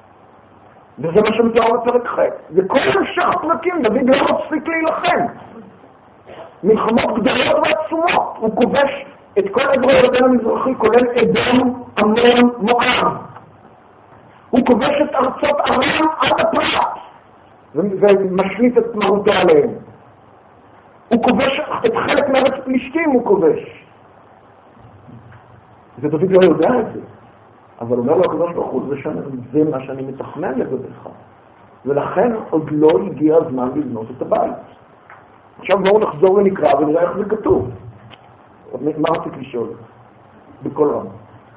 Speaker 1: וזה מה שמתואר בפרק ח'. וכל המשך הפרקים, דוד לא מפסיק להילחם. מלחמות גדולות ועצומות. הוא כובש את כל עברי הירדן המזרחי, כולל אדום, עמון, מואב. הוא כובש את ארצות ארם עד הפרט, ומשליט את מהותו עליהם. הוא כובש את חלק מארץ פלישתים, הוא כובש. ודוד לא יודע את זה. אבל אומר לו הקדוש ברוך הוא, זה, זה מה שאני מתכנן לגביך. ולכן עוד לא הגיע הזמן לבנות את הבית. עכשיו בואו נחזור ונקרא ונראה איך זה כתוב. מה רציתי לשאול? בכל רם.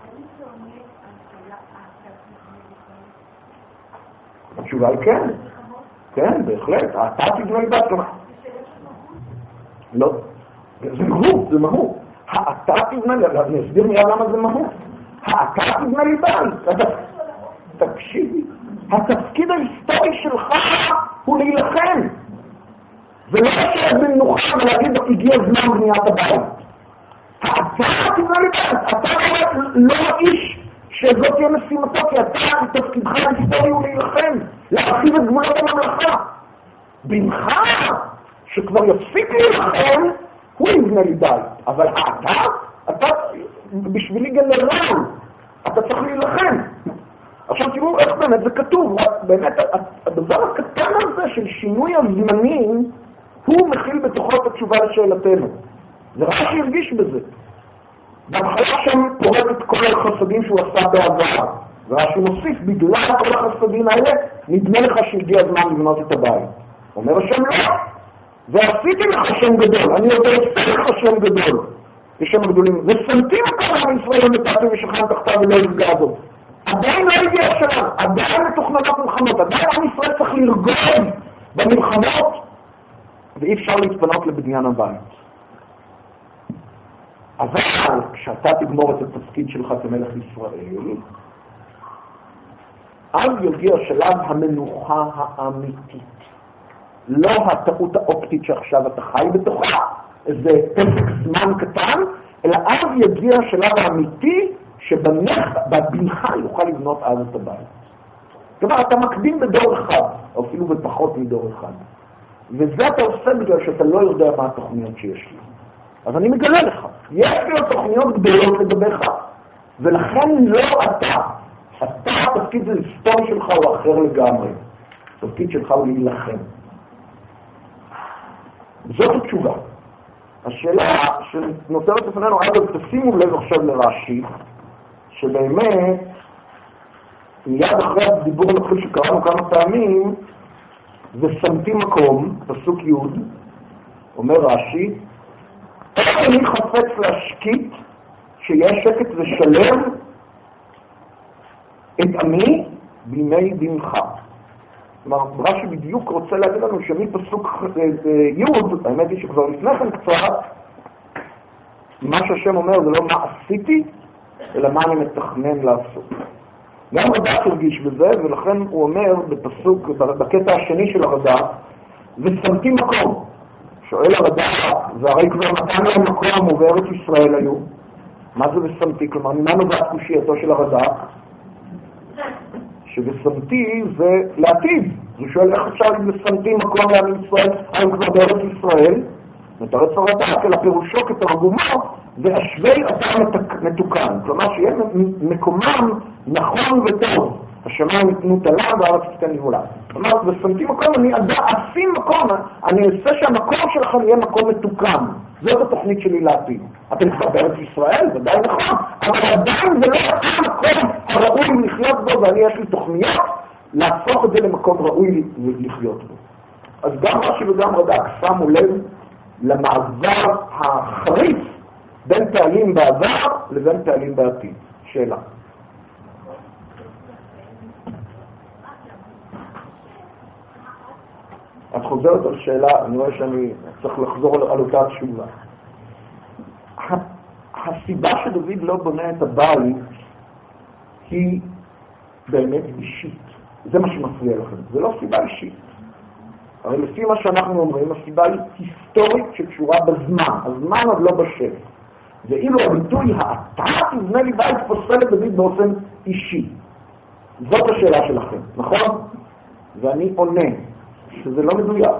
Speaker 1: התשובה היא כן. כן, בהחלט. אתה תבנה לי בת. לא. זה מהות, זה מהות. האתה תבנה לי, אני אסביר מיד למה זה מהות. האתה תבנה לי בת. תקשיבי. התפקיד ההיסטורי שלך הוא להילחם. ולא לשבת במנוחה ולהגיד הגיע זמן בניית הבית. אתה תבנה לי בת. אתה לא האיש שזאת תהיה משימתו, כי אתה תפקידך ההיסטורי הוא להילחם, להרחיב את גבולות הממלכה. בנך, שכבר יפסיק להילחם, הוא יבנה לי בית. אבל אתה, אתה בשבילי גנרל, אתה צריך להילחם. עכשיו תראו איך באמת זה כתוב. באמת הדבר הקטן הזה של שינוי הזמנים, הוא מכיל בתוכו את התשובה לשאלתנו. זה רק שירגיש בזה. בהתחלה שם פורט את כל החסדים שהוא עשה בעבר. ורש"י מוסיף, בגלל כל החסדים האלה, נדמה לך שהגיע הזמן לבנות את הבית. אומר השם לא. ועשיתי לך שם גדול. אני יודע עשיתי לך שם גדול. יש שם גדולים. ושמתי מקום עם ישראל ומתעתי ושכן תחתיו ולא יפגע בו. עדיין לא הגיע השלב. עדיין מתוכננות מלחמות. עדיין עם ישראל צריך לרגול במלחמות. ואי אפשר להתפנות לבניין הבית. אבל כשאתה תגמור את התפקיד שלך כמלך ישראל, אז יגיע השלב המנוחה האמיתית. לא הטעות האופטית שעכשיו אתה חי בתוכה, איזה פסק זמן קטן, אלא אז יגיע השלב האמיתי שבבנך יוכל לבנות אז את הבית. כלומר, אתה מקדים בדור אחד, או אפילו בפחות מדור אחד. וזה אתה עושה בגלל שאתה לא יודע מה התוכניות שיש לי. אז אני מגלה לך, יש לי תוכניות גדולות לגביך, ולכן לא אתה. אתה, התפקיד זה היסטורי שלך הוא אחר לגמרי. התפקיד שלך הוא להילחם. זאת התשובה. השאלה שנותרת לפנינו, אגב, תשימו לב עכשיו לרש"י, שבאמת, מיד אחרי הדיבור המתחיל שקראנו כמה פעמים, ושמתי מקום, פסוק י', אומר רש"י, איך אני חפץ להשקיט שיש שקט ושלם את עמי בימי בנך. כלומר, רש"י בדיוק רוצה להגיד לנו שמפסוק י', האמת היא שכבר לפני כן קצת, מה שהשם אומר זה לא מה עשיתי, אלא מה אני מתכנן לעשות. גם רד"ק הרגיש בזה, ולכן הוא אומר בפסוק, בקטע השני של הרד"ק, ושמתי מקום. שואל הרד"ק, והרי כבר נתן להם מקום ובארץ ישראל היו. מה זה ושמתי? כלומר, ממה נובעת קושייתו של הרד"ק? שבשמתי זה לעתיד. הוא שואל איך אפשר לשמתי מקום לעם ישראל, הם כבר בארץ ישראל. מתרץ הרד"ק, אלא פירושו כתרגומו, והשווי אתה מתוקן. כלומר, שיהיה מקומם נכון וטוב. השמיים יתנו תלה והארץ תתן גבולה. כלומר, ושמתי מקום, אני אשים מקום, אני אעשה שהמקום שלכם יהיה מקום מתוקן. זאת התוכנית שלי לעתיד. אתם כבר בארץ ישראל, ודאי נכון, אבל עדיין זה לא המקום הראוי לחיות בו, ואני יש לי תוכניות להפוך את זה למקום ראוי לחיות בו. אז גם רש"י וגם רד"ק שמו לב למעבר החריף בין פעלים בעבר לבין פעלים בעתיד. שאלה. את חוזרת על שאלה, אני רואה שאני צריך לחזור על אותה תשובה. הסיבה שדוד לא בונה את הבית היא באמת אישית. זה מה שמפריע לכם. זה לא סיבה אישית. הרי לפי מה שאנחנו אומרים, הסיבה היא היסטורית שקשורה בזמן. הזמן עוד לא בשל. ואילו הביטוי, האתה תבנה לי בית פוסל לדוד באופן אישי. זאת השאלה שלכם, נכון? ואני עונה שזה לא מדויק.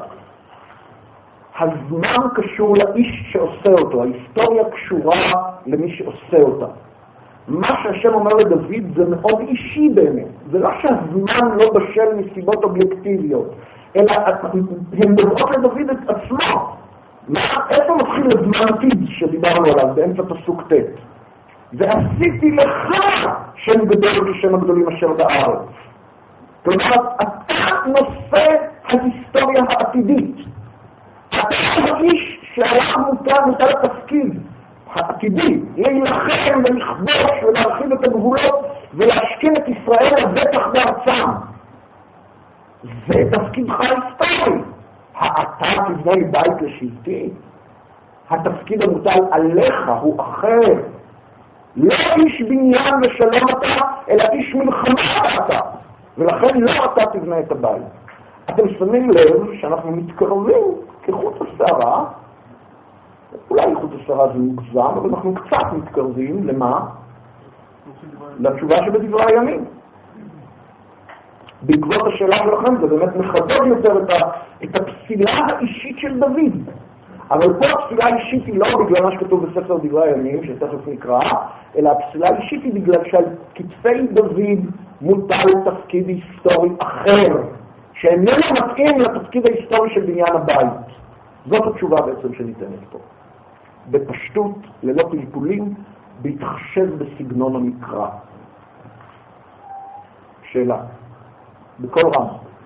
Speaker 1: הזמן קשור לאיש שעושה אותו, ההיסטוריה קשורה למי שעושה אותה. מה שהשם אומר לדוד זה מאוד אישי באמת. זה לא שהזמן לא בשל מסיבות אובייקטיביות, אלא הם מדברות לדוד את עצמו. מה, איפה מתחיל הזמן עתיד שדיברנו עליו באמצע פסוק ט'? ועשיתי לך שם גדול כשם הגדולים אשר בארץ. כלומר, אתה נושא ההיסטוריה העתידית. אתה האיש שהיה מוטל מוטל התפקיד העתידי, להילחם ולכבוש ולהרחיב את הגבולות ולהשכין את ישראל לבטח בארצם. זה תפקידך ההיסטורי. האתה תבנה בית לשבטי. התפקיד המוטל עליך הוא אחר. לא איש בניין ושלום אתה, אלא איש מלחמה אתה. ולכן לא אתה תבנה את הבית. אתם שמים לב שאנחנו מתקרבים כחוט השערה, אולי חוט השערה זה מוגזם, אבל אנחנו קצת מתקרבים, למה? לתשובה שבדברי הימים. בעקבות השאלה שלכם זה באמת מחדד יותר את, ה, את הפסילה האישית של דוד. אבל פה הפסילה האישית היא לא בגלל מה שכתוב בספר דברי הימים, שתכף נקרא, אלא הפסילה האישית היא בגלל שעל כתפי דוד מוטל תפקיד היסטורי אחר, שאיננו מתאים לתפקיד ההיסטורי של בניין הבית. זאת התשובה בעצם שניתנת פה. בפשטות, ללא פלפולים, בהתחשב בסגנון המקרא. שאלה. בכל רם.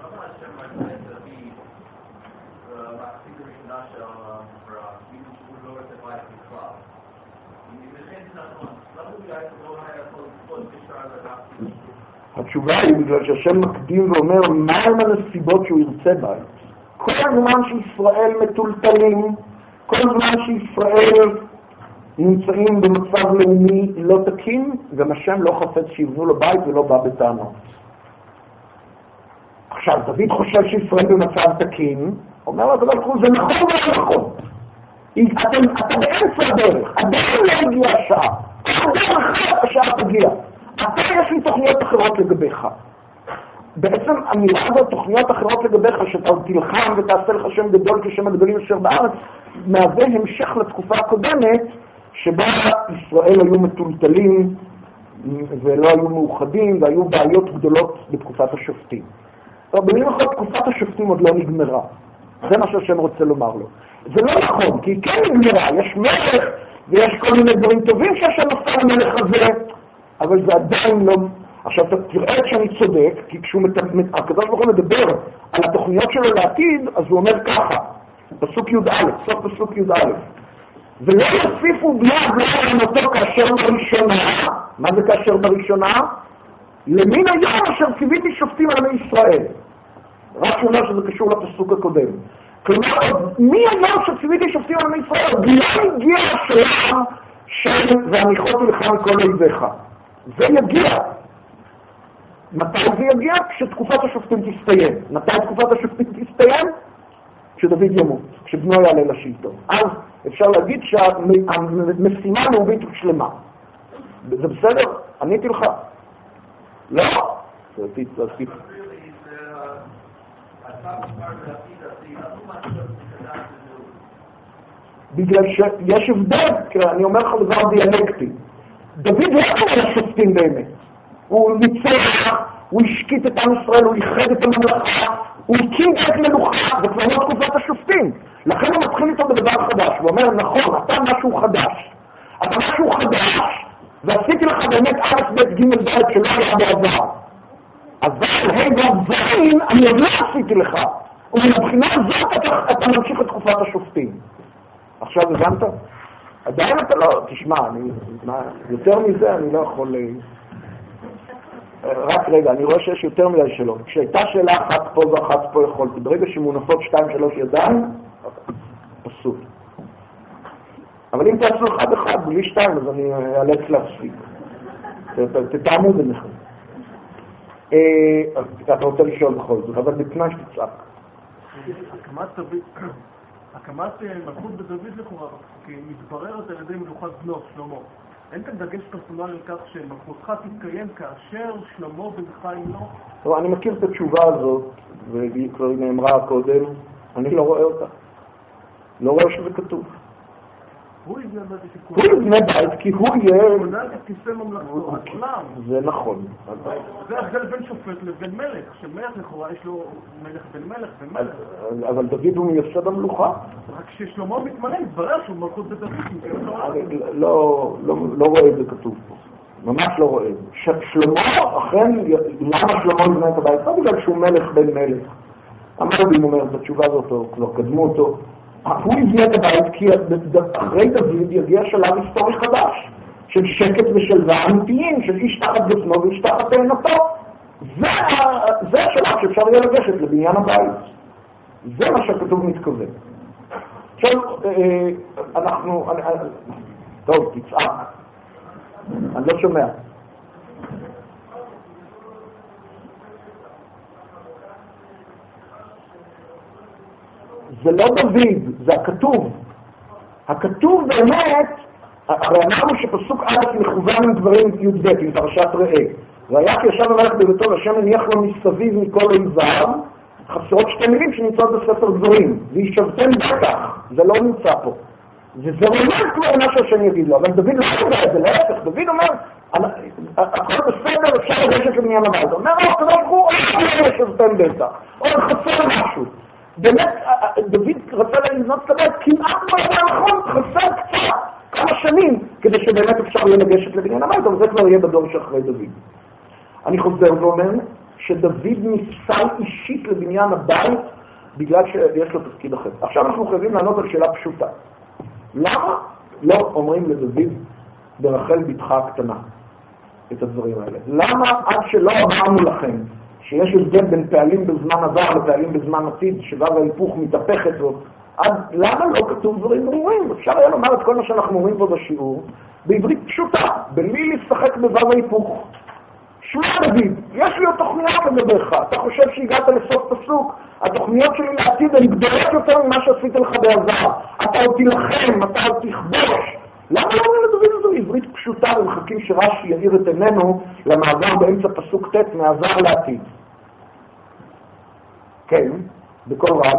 Speaker 1: התשובה היא בגלל שהשם מקדים ואומר מה הם הנסיבות שהוא ירצה בית. כל הזמן שישראל מטולטלים, כל הזמן שישראל נמצאים במצב לאומי לא תקין, גם השם לא חפץ שיבנו לו בית ולא בא בטענות. עכשיו, דוד חושב שישראל במצב תקין, אומר לו, זה נכון ולא נכון. אתה באמצע הדרך, עדיין לא הגיע השעה, עדיין אחת השעה תגיע. אתה יש לי תוכניות אחרות לגביך. בעצם המילה הזאת, תוכניות אחרות לגביך, שאתה תלחם ותעשה לך שם גדול כשם הגדולים אשר בארץ, מהווה המשך לתקופה הקודמת, שבה ישראל היו מטולטלים ולא היו מאוחדים, והיו בעיות גדולות בתקופת השופטים. במילים אחרות, תקופת השופטים עוד לא נגמרה. זה מה שהשם רוצה לומר לו. זה לא נכון, כי היא כן נגמרה, יש מלך ויש כל מיני דברים טובים שהשם עושה למלך הזה, אבל זה עדיין לא... עכשיו תראה שאני צודק, כי כשהוא הקדוש ברוך הוא מדבר על התוכניות שלו לעתיד, אז הוא אומר ככה, פסוק י"א, סוף פסוק י"א, ולא יוסיפו ביד לענותו כאשר בראשונה. מה זה כאשר בראשונה? למין היום אשר ציוויתי שופטים על עמי ישראל. רק שאומר שזה קשור לפסוק הקודם. כלומר, מי היום שציוויתי שופטים על עמי ישראל? בלעם הגיע השלב של והניחות ולכם כל אויביך. זה יגיע. מתי זה יגיע? כשתקופת השופטים תסתיים. מתי תקופת השופטים תסתיים? כשדוד ימות, כשבנו יעלה לשלטון. אז אפשר להגיד שהמשימה הלאומית שלמה. זה בסדר? עניתי לך. לא? זה תתעסק. בגלל שיש הבדל, אני אומר לך דבר דיאלקטי. דוד לא היה לשופטים באמת. הוא ניצח, הוא השקיט את עם ישראל, הוא ייחד את הממלכה, הוא הקים את מלוכה, זה כבר לא תקופת השופטים. לכן הוא מתחיל איתו בדבר חדש. הוא אומר, נכון, אתה משהו חדש. אתה משהו חדש, ועשיתי לך באמת א' ב' ג' ד' שלא היה בעבר. אבל היי והזין, אני עוד לא עשיתי לך. ומבחינה הזאת אתה ממשיך את תקופת השופטים. עכשיו הבנת? עדיין אתה לא, תשמע, אני, מה, יותר מזה אני לא יכול... רק רגע, אני רואה שיש יותר מדי שאלות. כשהייתה שאלה אחת פה ואחת פה יכולתי, ברגע שמונפות שתיים שלוש ידיים, פסול. אבל אם תעשו אחד אחד בלי שתיים, אז אני אאלץ להפסיק. תתאמו ביניכם. אתה רוצה לשאול בכל זאת, אבל בתנאי שתצעק.
Speaker 2: הקמת מלכות בדוד לכאורה, כי מתבררת על ידי מלוכת בנו, שלמה. אין כאן דגש פרסונלי לכך שמלכותך תתקיים כאשר שלמה בן חיים לא?
Speaker 1: טוב, אני מכיר את התשובה הזאת, והיא כבר נאמרה קודם, אני לא רואה אותה. לא רואה שזה כתוב.
Speaker 2: הוא יבנה בית השיקול.
Speaker 1: הוא יבנה בית כי הוא יהיה...
Speaker 2: הוא נהג את כיסא ממלכתו, העולם.
Speaker 1: זה נכון.
Speaker 2: זה ההבדל בין שופט לבין מלך, שמלך לכאורה יש לו מלך בין מלך בין מלך.
Speaker 1: אבל דוד הוא מייסד המלוכה.
Speaker 2: רק כששלמה מתמלא, מתברר שהוא מלכות בית דוד.
Speaker 1: אני לא רואה את זה כתוב פה. ממש לא רואה. שלמה, אכן, למה שלמה יבנה את הבית? לא בגלל שהוא מלך בין מלך. המרבים אומר בתשובה הזאת, כבר קדמו אותו. הוא יבנה את הבית כי אחרי דוד יגיע שלב היסטורי חדש, של שקט ושלווה אמיתיים, של איש תחת גפנו ואיש תחת תאנתו. זה השלב שאפשר יהיה לגשת לבניין הבית. זה מה שכתוב מתכוון. עכשיו, אנחנו... טוב, תצעק. אני לא שומע. זה לא דוד, זה הכתוב. הכתוב באמת, הרי אמרנו שפסוק א' מכוון עם דברים י"ב, עם פרשת ראה. והיה כי ישב המלך בביתו והשם הניח לו מסביב מכל אויביו, חסרות שתי מילים שנמצאות בספר דברים. וישבתם בטח, זה לא נמצא פה. וזה אומר כבר מה שהשם יגיד לו, אבל דוד לא אומר את זה, להפך. דוד אומר, הכל בסדר, אפשר לגשת לבניין הבית. אומר, לא, כדאי הוא, לא ישבתם בטח. או חסר משהו. באמת, דוד רצה לבנות את הבית כמעט לא היה נכון, חסר קצת, כמה שנים, כדי שבאמת אפשר יהיה לגשת לבניין הבית, אבל זה כבר יהיה בדור שאחרי דוד. אני חוזר ואומר שדוד נפסל אישית לבניין הבית, בגלל שיש לו תפקיד אחר. עכשיו אנחנו חייבים לענות על שאלה פשוטה. למה לא אומרים לדוד ברחל בתך הקטנה את הדברים האלה? למה עד שלא אמרנו לכם שיש הבדל בין פעלים בזמן עבר לפעלים בזמן עתיד, שבה וההיפוך מתהפכת, עד למה לא כתוב דברים ברורים? אפשר היה לומר את כל מה שאנחנו אומרים פה בשיעור בעברית פשוטה, בלי לשחק בבא וההיפוך. שמע דוד, יש לי עוד תוכניות לגביך, אתה חושב שהגעת לסוף פסוק, התוכניות שלי לעתיד הן גדולות יותר ממה שעשית לך בעבר, אתה עוד תילחם, אתה עוד תכבוש. למה לא אומרים לדוד הזו עברית פשוטה ומחכים שרש"י יאיר את עינינו למעבר באמצע פסוק ט' מעבר לעתיד? כן, בכל רב.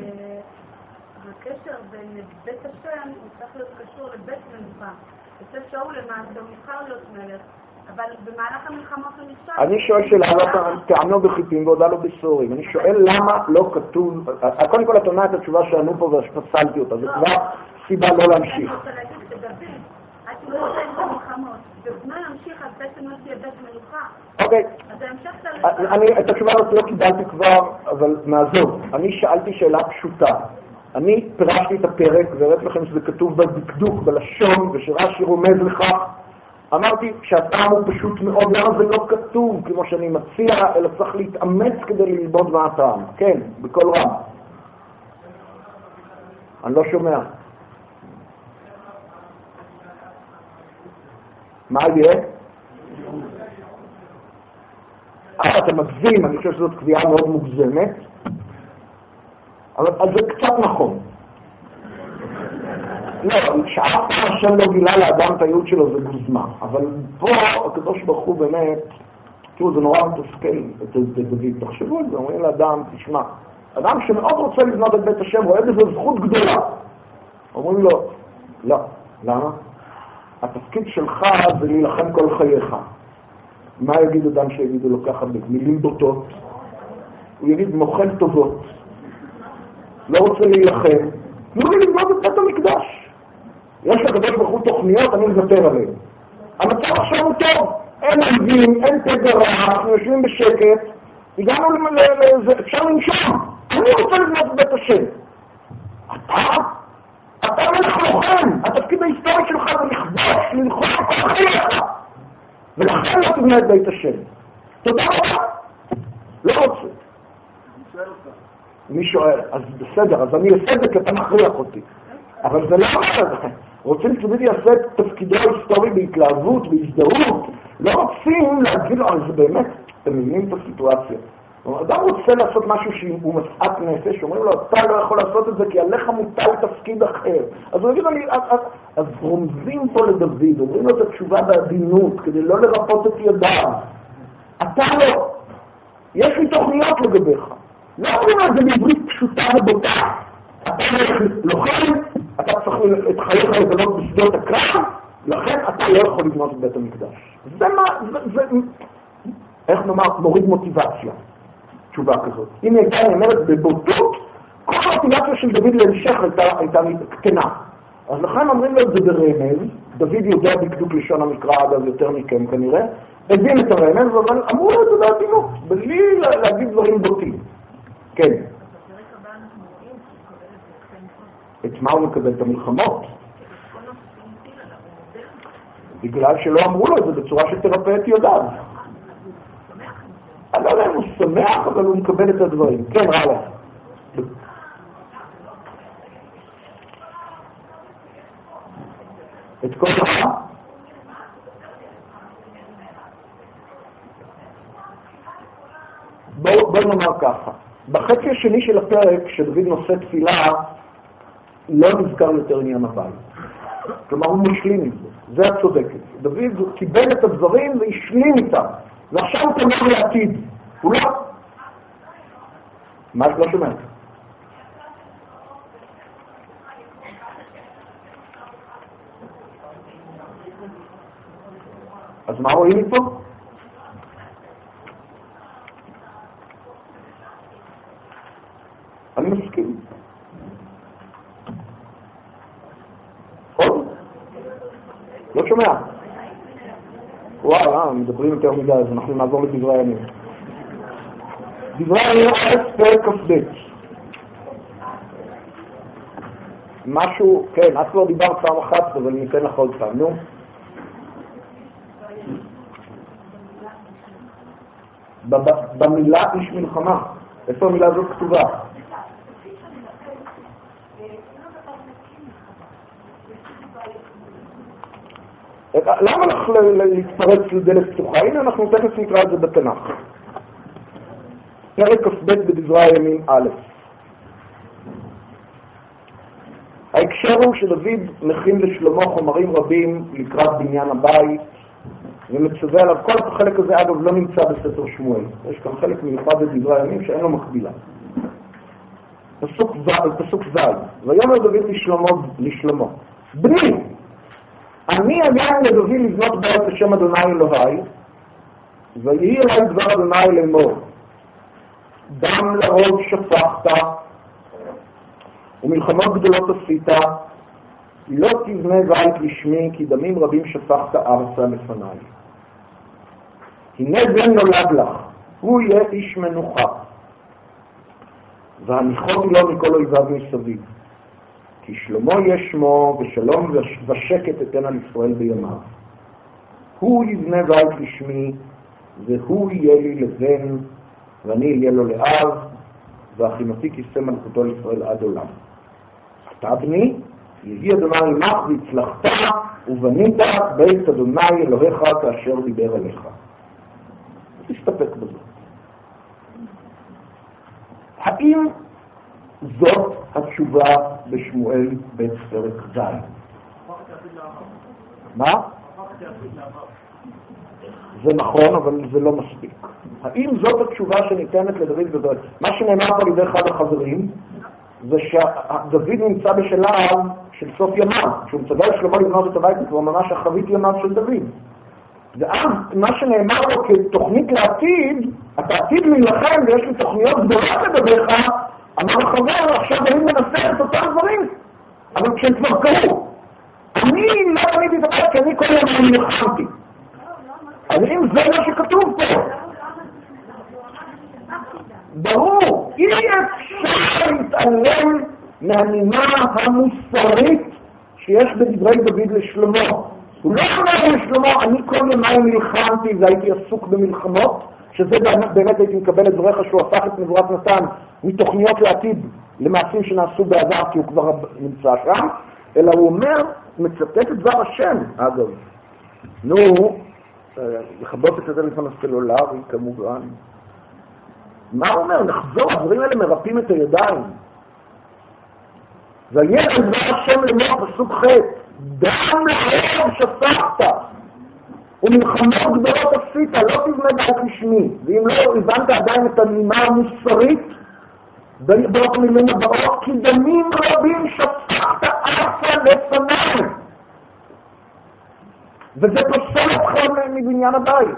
Speaker 3: הקשר בין בית השם הוא צריך להיות קשור לבית מלוכה. אצל שאול למעשה הוא נבחר להיות מלך, אבל במהלך המלחמות הוא נפסל. אני שואל שאלה, טענו בחיטים והודה לו בסורים. אני שואל למה לא כתוב, קודם כל את עונה את התשובה שענו פה ופסלתי אותה, זה כבר סיבה לא להמשיך. אני רוצה להגיד שדוד, עד שהוא לא עושה את המלחמות, ובנו להמשיך אז בעצם לא תהיה בית מלוכה.
Speaker 1: אוקיי.
Speaker 3: אז המשכת
Speaker 1: לזה. את התשובה הזאת לא קיבלתי כבר, אבל נעזוב. אני שאלתי שאלה פשוטה. אני פירשתי את הפרק והראיתי לכם שזה כתוב בדקדוק, בלשון, ושרש"י רומז לכך. אמרתי שהטעם הוא פשוט מאוד, למה זה לא כתוב כמו שאני מציע, אלא צריך להתאמץ כדי ללמוד מה הטעם. כן, בכל רם. אני לא שומע. מה יהיה? אה, אתה מגזים, אני חושב שזאת קביעה מאוד מוגזמת, אבל זה קצת נכון. לא, שאף פעם השם לא גילה לאדם את הייעוד שלו זה גוזמה, אבל פה הקדוש ברוך הוא באמת, תראו, זה נורא מתסכל את דוד, תחשבו את זה, אומרים לאדם, תשמע, אדם שמאוד רוצה לבנות את בית השם, רואה בזה זכות גדולה. אומרים לו, לא, למה? התפקיד שלך זה להילחם כל חייך. מה יגיד אדם שיגידו לו ככה במילים בוטות? הוא יגיד מוכל טובות, לא רוצה להילחם, תנו לי לבנות את בית המקדש. יש לקדוש ברוך הוא תוכניות, אני מוותר עליהן. המצב עכשיו הוא טוב, אין עיבים, אין תגרה, אנחנו יושבים בשקט, הגענו לזה, אפשר לנשום. אני רוצה לבנות את בית השם. אתה? אתה מלך לוחם, התפקיד ההיסטורי שלך זה לכבוש, ללחוץ כל חייך. ולכן לא תבנה את בית השם. תודה רבה. לא רוצה. אני שואל, אז בסדר, אז אני אעשה את זה כי אתה מכריח אותי. אבל זה לא אומר, רוצים שתמיד יעשה את תפקידו ההיסטורי בהתלהבות, בהזדהות, לא רוצים להגיד לו, אז זה באמת, אתם מבינים את הסיטואציה. אדם רוצה לעשות משהו שהוא משאת נפש, אומרים לו, אתה לא יכול לעשות את זה כי עליך מוטל תפקיד אחר. אז הוא יגיד לי, אז רומזים פה לדוד, אומרים לו את התשובה בעדינות, כדי לא לרפות את ידיו. אתה לא, יש לי תוכניות לגביך. לא אומרים על זה בעברית פשוטה ובוטה. אתה לוחם, אתה צריך את חייך לבנות בשדות הקרב, לכן אתה לא יכול לבנות את בית המקדש. זה מה, זה, זה, איך נאמר, מוריד מוטיבציה, תשובה כזאת. אם היא הייתה נאמרת בבוטות, כל המוטיבציה של דוד להמשך הייתה, הייתה קטנה. אז לכן אומרים לו את זה ברמז, דוד יודע בקדוק לשון המקרא עד אז יותר מכם כנראה, הבין את הרמז, אבל אמרו לו את זה בעדינות, בלי להגיד דברים בוטים. כן. את מה הוא מקבל את המלחמות? בגלל שלא אמרו לו את זה בצורה שתרפא את ידיו. אני לא יודע אם הוא שמח, אבל הוא מקבל את הדברים. כן, רעלה. את כל מה? בואו בוא נאמר ככה. בחצי השני של הפרק, כשדוד נושא תפילה, לא נזכר יותר עניין הבית. כלומר, הוא משלים עם זה. זה הצודקת. דוד קיבל את הדברים והשלים איתם. ועכשיו הוא תמך לעתיד. הוא לא... מה את לא שומעת? אז מה רואים מפה? אני מסכים. עוד? לא שומע. וואו, אה, מדברים יותר מדי, אז אנחנו נעבור לדברי הימים. דברי הימים א' פרק כ"ב. משהו, כן, את כבר דיברת פעם אחת, אבל אני אתן לך עוד פעם, נו. במילה איש מלחמה. איפה המילה הזאת כתובה? למה לך להתפרץ לדלת פתוחה? הנה אנחנו תכף נקרא את זה בתנ"ך. פרק כ"ב בדברי הימים א'. ההקשר הוא שדוד מכין לשלמה חומרים רבים לקראת בניין הבית, ומצווה עליו, כל החלק הזה אגב לא נמצא בספר שמואל. יש כאן חלק מיוחד בדברי הימים שאין לו מקבילה. פסוק ז', ויאמר דוד לשלמה, לשלמה, בני, אני עדיין לדוד לבנות בית לשם אדוני אלוהי, ויהי אליי דבר אדוני לאמור, דם לרוב שפכת, ומלחמות גדולות עשית, לא תבנה בית לשמי, כי דמים רבים שפכת ארצה לפניי. הנה בן נולד לך, הוא יהיה איש מנוחה, והניחותי לו מכל אויביו מסביב. כי שלמה יש שמו, ושלום ושקט אתן על ישראל בימיו. הוא יבנה בית לשמי, והוא יהיה לי לבן, ואני אהיה לו לאב, והחינותי כיסא מלכותו לישראל עד עולם. אתה בני, יהי אדוני עמך והצלחת, ובנית בית אדוני אלוהיך כאשר דיבר אליך. תסתפק בזה. האם זאת התשובה בשמואל בית פרק ז'? מה? זה נכון, אבל זה לא מספיק. האם זאת התשובה שניתנת לדוד ודוד? מה שנאמר על ידי אחד החברים, זה שדוד נמצא בשלב של סוף ימיו. כשהוא מצווה לשלמה לבנות את הבית, זה כבר ממש אחרית ימיו של דוד. ואז מה שנאמר לו כתוכנית לעתיד, אתה עתיד להילחם ויש לי תוכניות גדולות לגביך, אמר החבר, עכשיו אני מנסה את אותם דברים, אבל כשהם כבר קרו, אני לא בניתי את הבית, כי אני כל יום אני נלחמתי. אז אם זה מה שכתוב פה, ברור, אי אפשר להתעלם מהנימה המוסרית שיש בדברי דוד לשלמה. הוא לא אומר לשלמה, אני כל ימי נלחמתי והייתי עסוק במלחמות, שזה באמת הייתי מקבל את דבריך שהוא הפך את נבואת נתן מתוכניות לעתיד למעשים שנעשו בעבר, כי הוא כבר נמצא שם, אלא הוא אומר, מצטט את דבר השם, אגב. נו, לכבות את הטלפון הסלולרי כמובן. מה הוא אומר? נחזור, הדברים האלה מרפאים את הידיים. ויהיה על דבר השם למוח בסוג חטא, דם לרוב שפכת, ומלחמות גדולות עשית, לא תבנה בית לשמי. ואם לא הבנת עדיין את הנימה המוסרית, באופן מילים הבאות, כי דמים רבים שפכת ארצה לפניי. וזה פוסל אתכם מבניין הבית.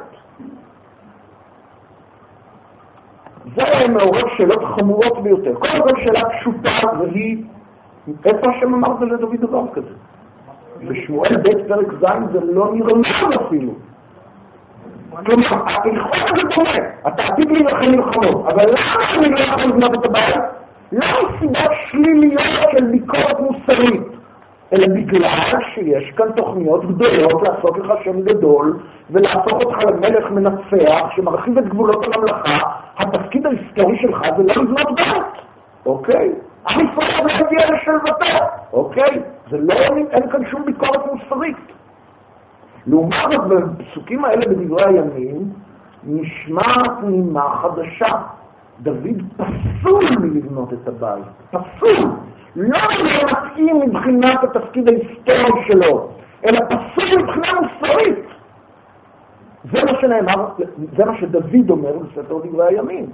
Speaker 1: זה מעורר שאלות חמורות ביותר. קודם כל שאלה פשוטה, והיא, איפה השם אמר זה לדוד דבר כזה? בשמואל ב' פרק ז' זה לא נראה אפילו. כלומר, הלכות הזה דומה, אתה עתיד להילחם מלחמות, אבל למה אני לא יכול לבנות את הבית? לא סיבות שליליות של ביקורת מוסרית, אלא בגלל שיש כאן תוכניות גדולות לעשות לך שם גדול, ולהפוך אותך למלך מנצח שמרחיב את גבולות הממלכה. התפקיד ההיסטורי שלך זה לא לבנות בית, אוקיי? עם ישראל לא הגיע לשלוותו, אוקיי? זה לא, אין כאן שום ביקורת מוסרית. לעומת זאת, בפסוקים האלה בדברי הימים, נשמעת נימה חדשה. דוד פסול מלבנות את הבית. פסול. לא מתאים מבחינת התפקיד ההיסטורי שלו, אלא פסול מבחינה מוסרית. זה מה שנאמר, זה מה שדוד אומר בספר דברי הימים.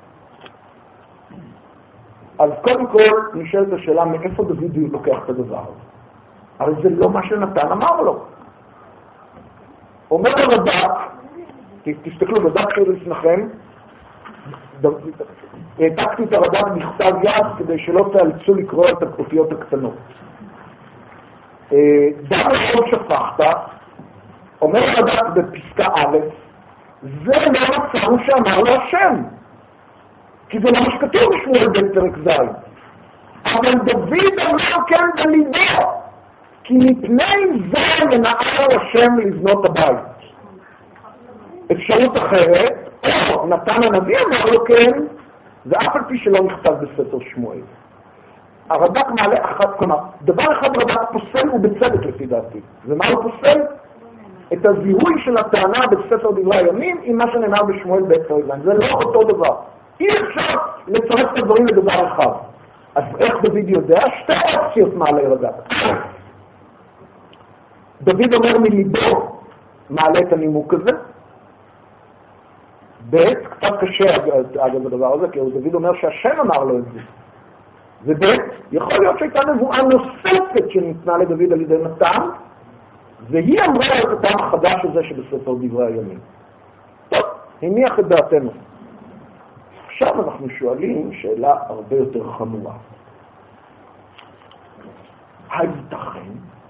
Speaker 1: אז קודם כל נשאלת השאלה מאיפה דוד לוקח את הדבר הזה. הרי זה לא מה שנתן אמר לו. אומר הרד"ק, תסתכלו בדף שלפניכם, העתקתי את הרד"ק בכתב יד כדי שלא תאלצו לקרוא את הכותיות הקטנות. דם רבות שפכת, אומר הרד"ק בפסקה א', זה לא מצאנו שאמר לו השם, כי זה לא מה שכתוב בשמואל ב' פרק ז'. אבל דוד אמר כן בליבו, כי מפני זה מנער השם לבנות הבית. אפשרות אחרת, או נתן הנביא אמר לו כן, ואף על פי שלא נכתב בספר שמואל. הרד"ק מעלה אחת, כלומר, דבר אחד הרד"ק פוסל ובצדק לפי דעתי. ומה הוא פוסל? את הזיהוי של הטענה בספר דברי הימים עם מה שנאמר בשמואל ב' פרק ז'. זה לא אותו דבר. אי אפשר לצרף את הדברים לדבר אחד. אז איך דוד יודע? שתי אופציות מעלה הרד"ק. דוד אומר מליבו מעלה את הנימוק הזה. ב' קצת קשה אגב הדבר הזה, כי דוד אומר שהשם אמר לו את זה. וב' יכול להיות שהייתה נבואה נוספת שניתנה לדוד על ידי נתן, והיא אמרה את הטעם החדש הזה שבספר דברי הימים. טוב, הניח את דעתנו. עכשיו אנחנו שואלים שאלה הרבה יותר חמורה. הייתכן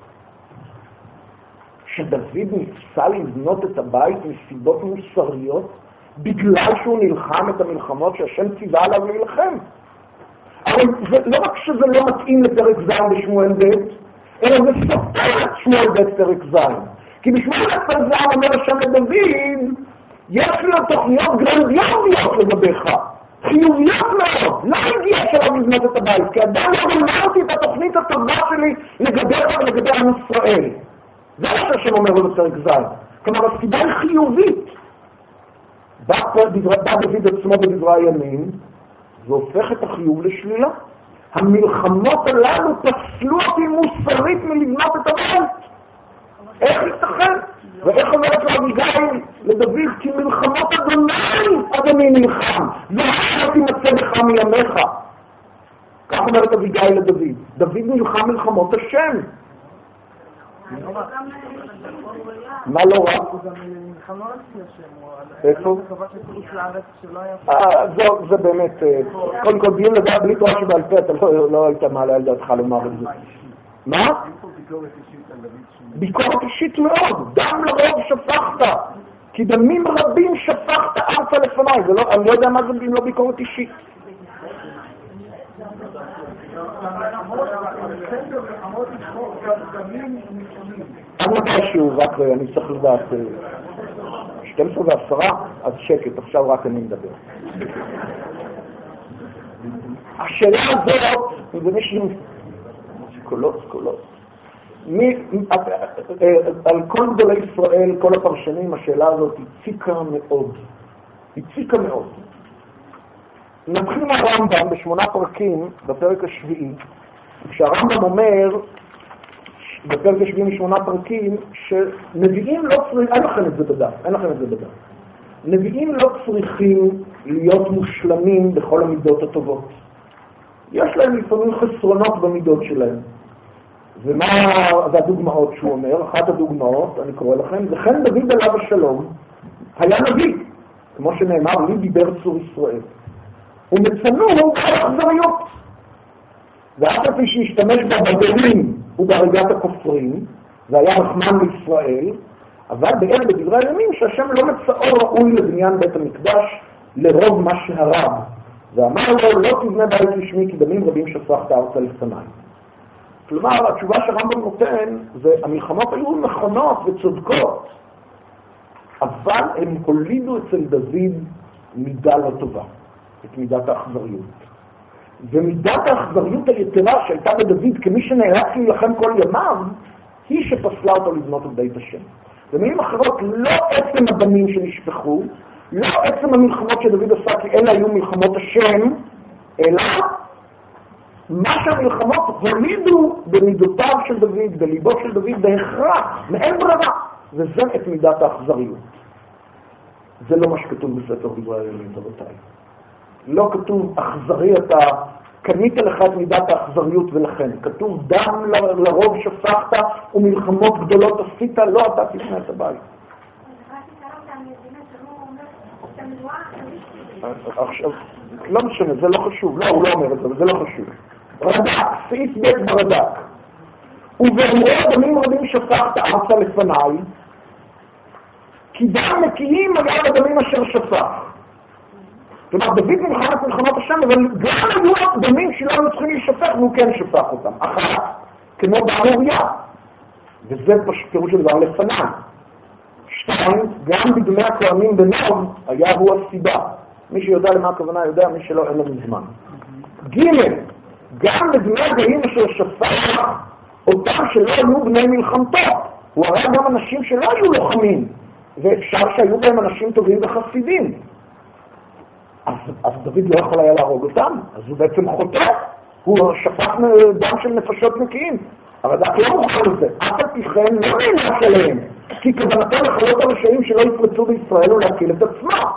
Speaker 1: שדוד ניסה לבנות את הבית מסיבות מוסריות בגלל שהוא נלחם את המלחמות שהשם ציווה עליו להילחם? אבל זה, לא רק שזה לא מתאים לפרק ז' בשמואל ב', אלא זה סותר את שמואל ב' פרק ז'. כי בשמואל ב' פרק ז' אומר השם לדוד, יש לו תוכניות גרנדיוזיות לגביך, חיוביות מאוד, לא הגיע שלא לבנות את הבית, כי עדיין לא אמרתי את התוכנית הטובה שלי לגביך ולגבי עם ישראל. זה מה שהשם אומר לו בפרק ז'. כלומר, הסיבה היא חיובית. בא דוד עצמו בדברי הימים, והופך את החיוב לשלילה. המלחמות הללו פסלו אותי מוסרית מלבנות את הבית. איך ייתכן? ואיך אומרת לו אביגיל לדוד? כי מלחמות אדוני, אדוני נלחם, ואחר תימצא בך מימיך. כך אומרת אביגיל לדוד. דוד נלחם מלחמות השם. מה לא רק? איפה? זה באמת, קודם כל דיון לדעת בלי תורה שבעל פה, אתה לא היית מעלה על דעתך לומר את זה. מה? ביקורת אישית מאוד. דם לרוב שפכת, כי דמים רבים שפכת ארצה לפניי. אני לא יודע מה זה אם לא ביקורת אישית. עד מתי שהוא רק, אני צריך לדעת, שתים עשרה ועשרה, אז שקט, עכשיו רק אני מדבר. השאלה הזאת, זה מישהו, קולות, קולות. על כל גדולי ישראל, כל הפרשנים, השאלה הזאת הציקה מאוד. הציקה מאוד. נתחיל מהרמב"ם בשמונה פרקים, בפרק השביעי, כשהרמב"ם אומר, בפרק השביעי משמונה פרקים, שנביאים לא צריכים, אין לכם את זה בדף, אין לכם את זה בדף. נביאים לא צריכים להיות מושלמים בכל המידות הטובות. יש להם לפעמים חסרונות במידות שלהם. ומה זה הדוגמאות שהוא אומר? אחת הדוגמאות, אני קורא לכם, וכן דוד עליו השלום היה נביא, כמו שנאמר, לי דיבר צור ישראל. ומצנוהו באכזריות. ואף על פי שהשתמש בבדלים ובהריגת הכופרים, והיה רחמן לישראל, אבל באלה בדברי הימים שהשם לא מצאו ראוי לבניין בית המקדש לרוב מה שהרב. ואמר לו, לא תבנה בית לשמי כי דמים רבים שפכת ארצה לפניי. כלומר, התשובה שהרמב"ם נותן, זה המלחמות היו נכונות וצודקות, אבל הם הולידו אצל דוד מידה לא טובה, את מידת האכזריות. ומידת האכזריות היתרה שהייתה בדוד כמי שנאלץ להילחם כל ימיו, היא שפסלה אותו לבנות את בית השם. במילים אחרות, לא עצם הדמים שנשפכו, לא עצם המלחמות שדוד עשה, כי אלה היו מלחמות השם, אלא מה שהמלחמות הולידו במידותיו של דוד, בליבו של דוד, בהכרח, מאין ברירה, וזה את מידת האכזריות. זה לא מה שכתוב בספר דברי הימים, רבותיי. לא כתוב אכזרי אתה, קנית לך את מידת האכזריות ולכן. כתוב דם לרוב שפכת ומלחמות גדולות עשית, לא אתה תפנה את הבית. עכשיו, לא משנה, זה לא חשוב. לא, הוא לא אומר את זה, זה לא חשוב. רד"ק, סעיף ב' ברד"ק. ובאמרו דמים רבים שפכת ארצה לפניי, כי דם נקיים היה בדמים אשר שפך. כלומר, דוד מלחמת מלחמות השם, אבל גם היו דמים שלא היו צריכים להישפך, והוא כן שפך אותם. אחת, כמו בארוריה, וזה פירוש של דבר לפניי. שתיים, גם בדמי הכהנים בנוב היה הוא הסיבה. מי שיודע למה הכוונה יודע, מי שלא אין לנו זמן. ג' גם בדמי הגאים אשר שפך אותם שלא היו בני מלחמתו. הוא הראה גם אנשים שלא היו לוחמים, ואפשר שהיו בהם אנשים טובים וחסידים. אז, אז דוד לא יכול היה להרוג אותם, אז הוא בעצם חוטא, הוא שפך דם של נפשות נקיים. הרד"ק לא מוכן לזה, אף על פי כן לא נענש עליהם, כי כוונתו לחיות הרשעים שלא יפרצו בישראל ולהקיל את עצמה.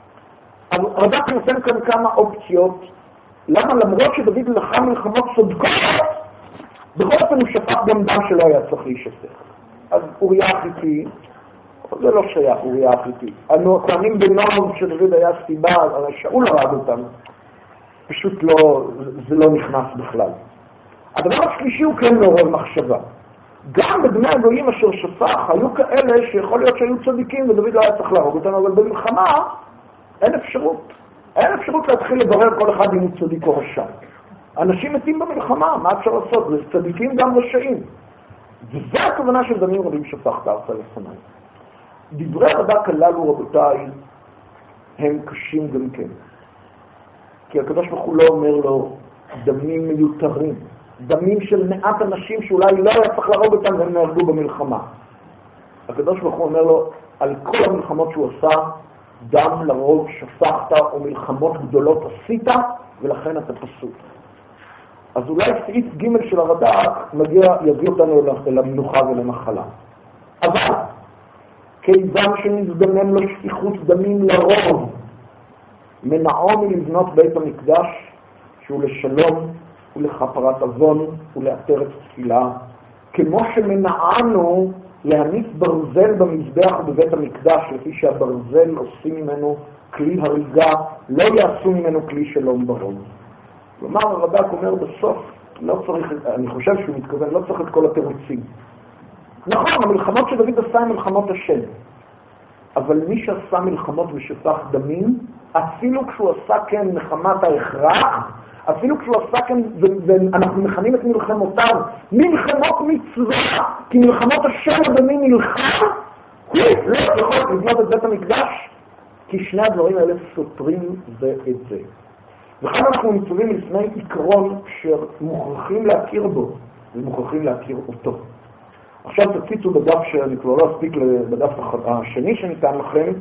Speaker 1: הרד"ק נותן כאן כמה אופציות, למה למרות שדוד לחם מלחמות צודקות, בכל אופן הוא שפך גם דם שלא היה צריך להישפך. אז אוריה החיתי, זה לא שייך, אוריה החיתי. הכהנים בנוב שדוד היה סיבה, שאול הרג אותם, פשוט לא, זה לא נכנס בכלל. הדבר השלישי הוא כן מעורר מחשבה. גם בדמי הגויים אשר שפך, היו כאלה שיכול להיות שהיו צדיקים ודוד לא היה צריך להרוג אותם, אבל במלחמה אין אפשרות. אין אפשרות להתחיל לברר כל אחד אם הוא צדיק או רשע. אנשים מתים במלחמה, מה אפשר לעשות? זה צדיקים גם רשעים. וזו הכוונה של דמים רבים שפכת ארצה לפניי. דברי הרד"ק הללו, רבותיי, הם קשים גם כן. כי הקדוש ברוך הוא לא אומר לו דמים מיותרים, דמים של מעט אנשים שאולי לא היה צריך להרוג אותם והם נהרגו במלחמה. הקדוש ברוך הוא אומר לו, על כל המלחמות שהוא עשה, דם לרוב שפכת ומלחמות גדולות עשית, ולכן אתה פסול. אז אולי סעיף ג' של הרד"ק מגיע, יביא אותנו אל המנוחה ולמחלה. אבל כיוון שנזדמן לו שפיכות דמים לרוב, מנעו מלבנות בית המקדש, שהוא לשלום ולכפרת עוון ולעטרת תפילה, כמו שמנענו להניף ברזל במזבח ובבית המקדש, לפי שהברזל עושים ממנו כלי הריגה, לא יעשו ממנו כלי שלום ברוב. כלומר, הרד"ק אומר בסוף, לא צריך, אני חושב שהוא מתכוון, לא צריך את כל התירוצים. נכון, המלחמות שדוד עשה הן מלחמות השם, אבל מי שעשה מלחמות ושפך דמים, אפילו כשהוא עשה כן מחמת ההכרח, אפילו כשהוא עשה כן, ואנחנו מכנים את מלחמותיו, מלחמות מצווה, כי מלחמות השם הדמים מלחם, הוא לא יכול לבנות את בית המקדש, כי שני הדברים האלה סותרים זה את זה. וכאן אנחנו מצווים לפני עיקרון שמוכרחים להכיר בו, ומוכרחים להכיר אותו. עכשיו תציצו בדף שאני כבר לא אספיק בדף השני שניתן לכם.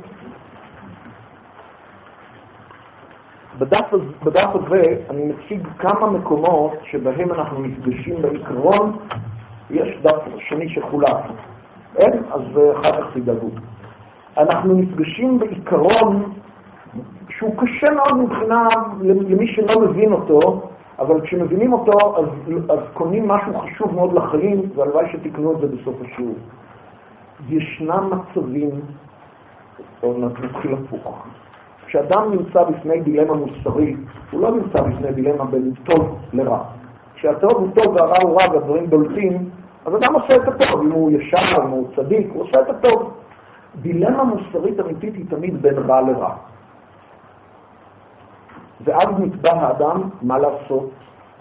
Speaker 1: בדף, בדף הזה אני מציג כמה מקומות שבהם אנחנו נפגשים בעיקרון. יש דף שני שחולק. אין? אז אחר כך תדאגו. אנחנו נפגשים בעיקרון שהוא קשה מאוד מבחינה למי שלא מבין אותו, אבל כשמבינים אותו, אז, אז קונים משהו חשוב מאוד לחיים, והלוואי שתקנו את זה בסוף השיעור. ישנם מצבים, או נתחיל הפוך. כשאדם נמצא בפני דילמה מוסרית, הוא לא נמצא בפני דילמה בין טוב לרע. כשהטוב הוא טוב והרע הוא רע והדברים בולטים, אז אדם עושה את הטוב. אם הוא ישר, אם הוא צדיק, הוא עושה את הטוב. דילמה מוסרית אמיתית היא תמיד בין רע לרע. ואז נתבע האדם מה לעשות,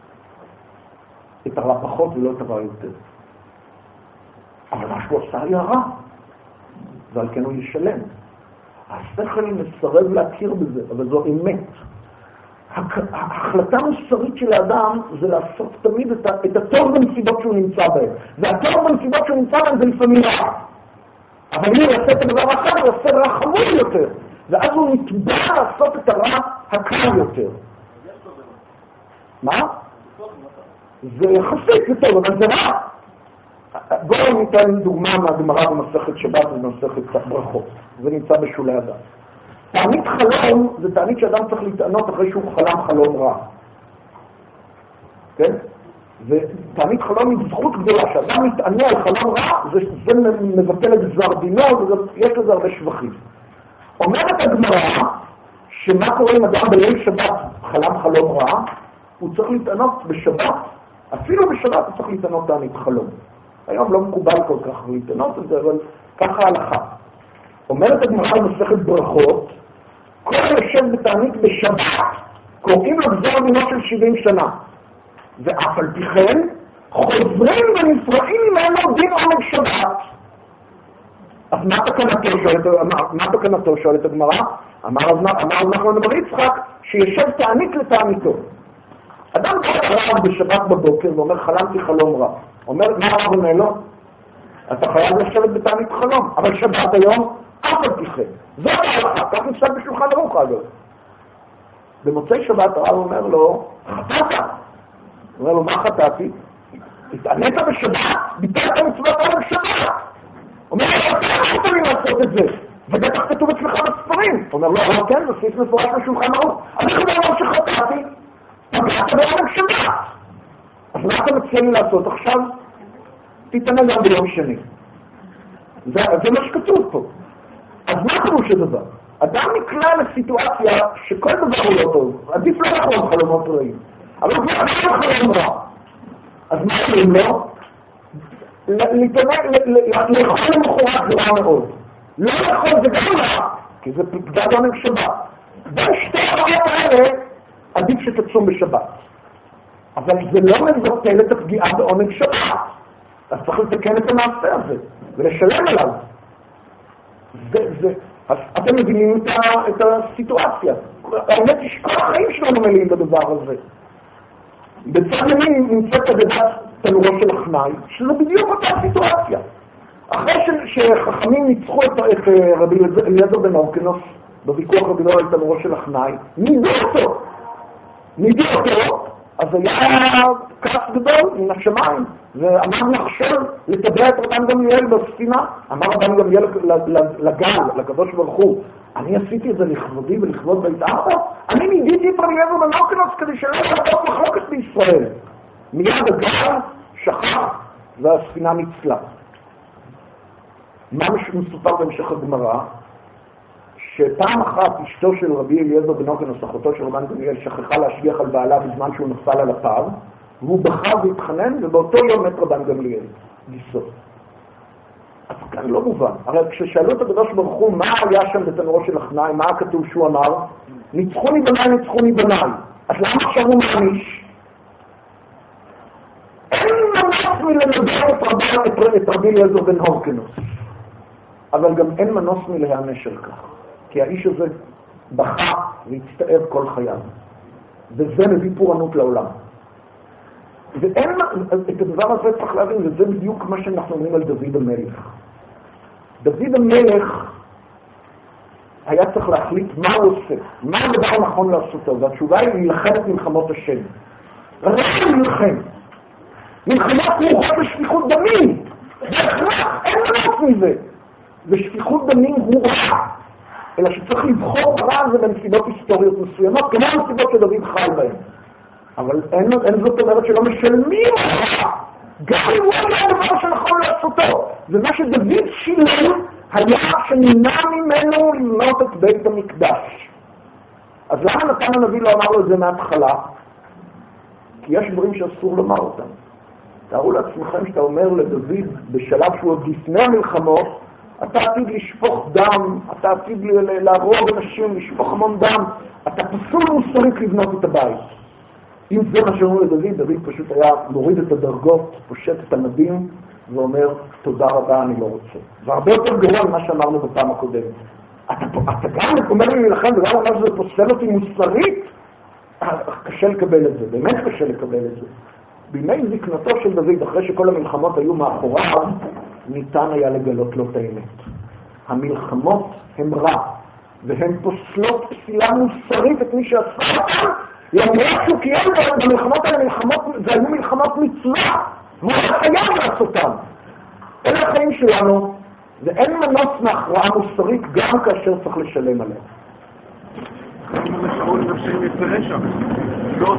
Speaker 1: את הרע פחות ולא את הרע יותר. אבל מה שהוא עושה היה רע, ועל כן הוא ישלם. השכל מסרב להכיר בזה, אבל זו אמת. ההחלטה המוסרית של האדם זה לעשות תמיד את, את הטוב בנסיבות שהוא נמצא בהן. והטוב בנסיבות שהוא נמצא בהן זה לפעמים רע. אבל אם הוא יעשה את הדבר אחר, הוא יעשה רע חמור יותר. ואז הוא נתבע לעשות את הרע הקל יותר. מה? זה יחסית, זה טוב, אבל זה רע. בואו ניתן דוגמה מהגמרא במסכת שבת ובמסכת ברכות. זה נמצא בשולי הדעת. תענית חלום זה תענית שאדם צריך להתענות אחרי שהוא חלם חלום רע. כן? ותענית חלום היא זכות גדולה. שאדם מתענה על חלום רע, זה, זה מבטל את גזר דינו, ויש לזה הרבה שבחים. אומרת הגמרא, שמה קורה אם אדם בליל שבת חלם חלום רע, הוא צריך להתענות בשבת, אפילו בשבת הוא צריך להתענות תענית חלום. היום לא מקובל כל כך להתענות את זה, אבל ככה ההלכה. אומרת הגמרא במסכת ברכות, כל יושב בתענית בשבת, קוראים לו גזר דינו של שבעים שנה. ואף על פי כן, חוזרים ונפרעים ממנו דין עונג שבת. אז מה תקנתו שואלת, מה תקנתו שואלת הגמרא? אמר נחמן בר יצחק שישב תענית לתעניתו. אדם קורא בשבת בבוקר ואומר חלמתי חלום רע. אומר, מה הרב עונה לו? אתה חייב לשבת בתענית חלום, אבל שבת היום אף על פי כן. זאת ההלכה, כך נפסק בשולחן ערוך אגב. במוצאי שבת הרב אומר לו, חטאת. אומר לו, מה חטאתי? התענית בשבת, ביטלת מצוות עונג שבת. אומר לו, אתה חטאת לי לעשות את זה. ובטח כתוב אצלך בספרים. אומר לו, אבל כן, זה סעיף מפורש בשולחן ערוך. אני חושב אומר שחטאתי, פגעת בעונג שבת. אז מה אתה מציע לי לעשות עכשיו? תתענה גם ביום שני. זה, זה מה שכתוב פה. אז מה פירוש הדבר? אדם נקלע לסיטואציה שכל דבר הוא לא טוב. עדיף לא לחלום חלומות רעים. אבל הוא כבר חלום חלום רע. אז מה קוראים לו? לאכול למחרת זה רע מאוד. לא לאכול זה גם רע, כי זה פגעת עונג שבת. בשתי הרעות האלה עדיף שתצום בשבת. אבל זה לא מבטל את הפגיעה בעונג שבת. אז צריך לתקן את המעשה הזה ולשלם עליו. זה, זה. אז אתם מבינים את, ה, את הסיטואציה. האמת היא שכל החיים שלנו מלאים בדבר הזה. בצד ימין נמצאת הדדת תנורו של החנאי, שזה בדיוק אותה סיטואציה. אחרי שחכמים ניצחו את, את רבי אליעזר בן הורקנוס בוויכוח הגדול על תנורו של החנאי, נידו אותו. נידו אותו. אז היה כעס גדול מן השמיים, ואמר נחשב לטבע את רבן גמליאל בספינה. אמר רבן גמליאל לגל, לקדוש ברוך הוא, אני עשיתי את זה לכבודי ולכבוד בית אבא? אני נידיתי את רבי אליעזר בן הורקנוס כדי שלא יעשות מחלוקת בישראל. מיד הגל שכח והספינה ניצלה. מה מסופר בהמשך הגמרא? שפעם אחת אשתו של רבי אליעזר בן הורקנוס, אחותו של רבן גמליאל, שכחה להשגיח על בעלה בזמן שהוא נפל על הפר, והוא בכה והתחנן, ובאותו יום מת רבן גמליאל, גיסו. אז כאן לא מובן. הרי כששאלו את הקדוש ברוך הוא מה היה שם בתנורו של החנאי, מה הכתוב שהוא אמר? ניצחוני בניי, ניצחוני בניי. אז למה עכשיו הוא מעניש? אין מנוס מלנדבר את רבי אליעזר בן הורקנוס. אבל גם אין מנוס מלהיענש על כך. כי האיש הזה בכה והצטער כל חייו. וזה מביא פורענות לעולם. ואין, את הדבר הזה צריך להבין, וזה בדיוק מה שאנחנו אומרים על דוד המלך. דוד המלך היה צריך להחליט מה הוא עושה, מה הדבר הנכון לעשותו, והתשובה היא להילחם את מלחמות השם. רק להילחם. מלחמות כרוכות בשפיכות דמים. בהכרח, אין מנות מזה. ושפיכות דמים הוא רע. אלא שצריך לבחור רע זה בנסיבות היסטוריות מסוימות, כמו הנסיבות שדוד חי בהן. אבל אין, אין זאת אומרת שלא משלמים גם אם הוא היה הדבר שנכון לעשותו. ומה שדוד שילם היה שנמנע ממנו לבנות את בית המקדש. אז למה נתן הנביא לא אמר לו את זה מההתחלה? כי יש דברים שאסור לומר אותם. תארו לעצמכם שאתה אומר לדוד בשלב שהוא עוד לפני המלחמות, אתה עתיד לשפוך דם, אתה עתיד להרוג אנשים, לשפוך המון דם, אתה פסול מוסרית לבנות את הבית. אם זה מה שאומר לדוד, דוד פשוט היה מוריד את הדרגות, פושט את המדים ואומר תודה רבה, אני לא רוצה. זה הרבה יותר גרוע ממה שאמרנו בפעם הקודמת. אתה, אתה גם אומר לי לכם, וגם אומר שזה פוסל אותי מוסרית, קשה לקבל את זה, באמת קשה לקבל את זה. בימי זקנתו של דוד, אחרי שכל המלחמות היו מאחוריו, ניתן היה לגלות לו את האמת. המלחמות הם רע, והן פוסלות פסילה מוסרית את מי שעשה אותם, למרות שהוא קיים במלחמות האלה, מלחמות, זה היו מלחמות מצווה, והוא חייב לעשותם. אלה החיים שלנו, ואין מנוס מהכרעה מוסרית גם כאשר צריך לשלם עליה.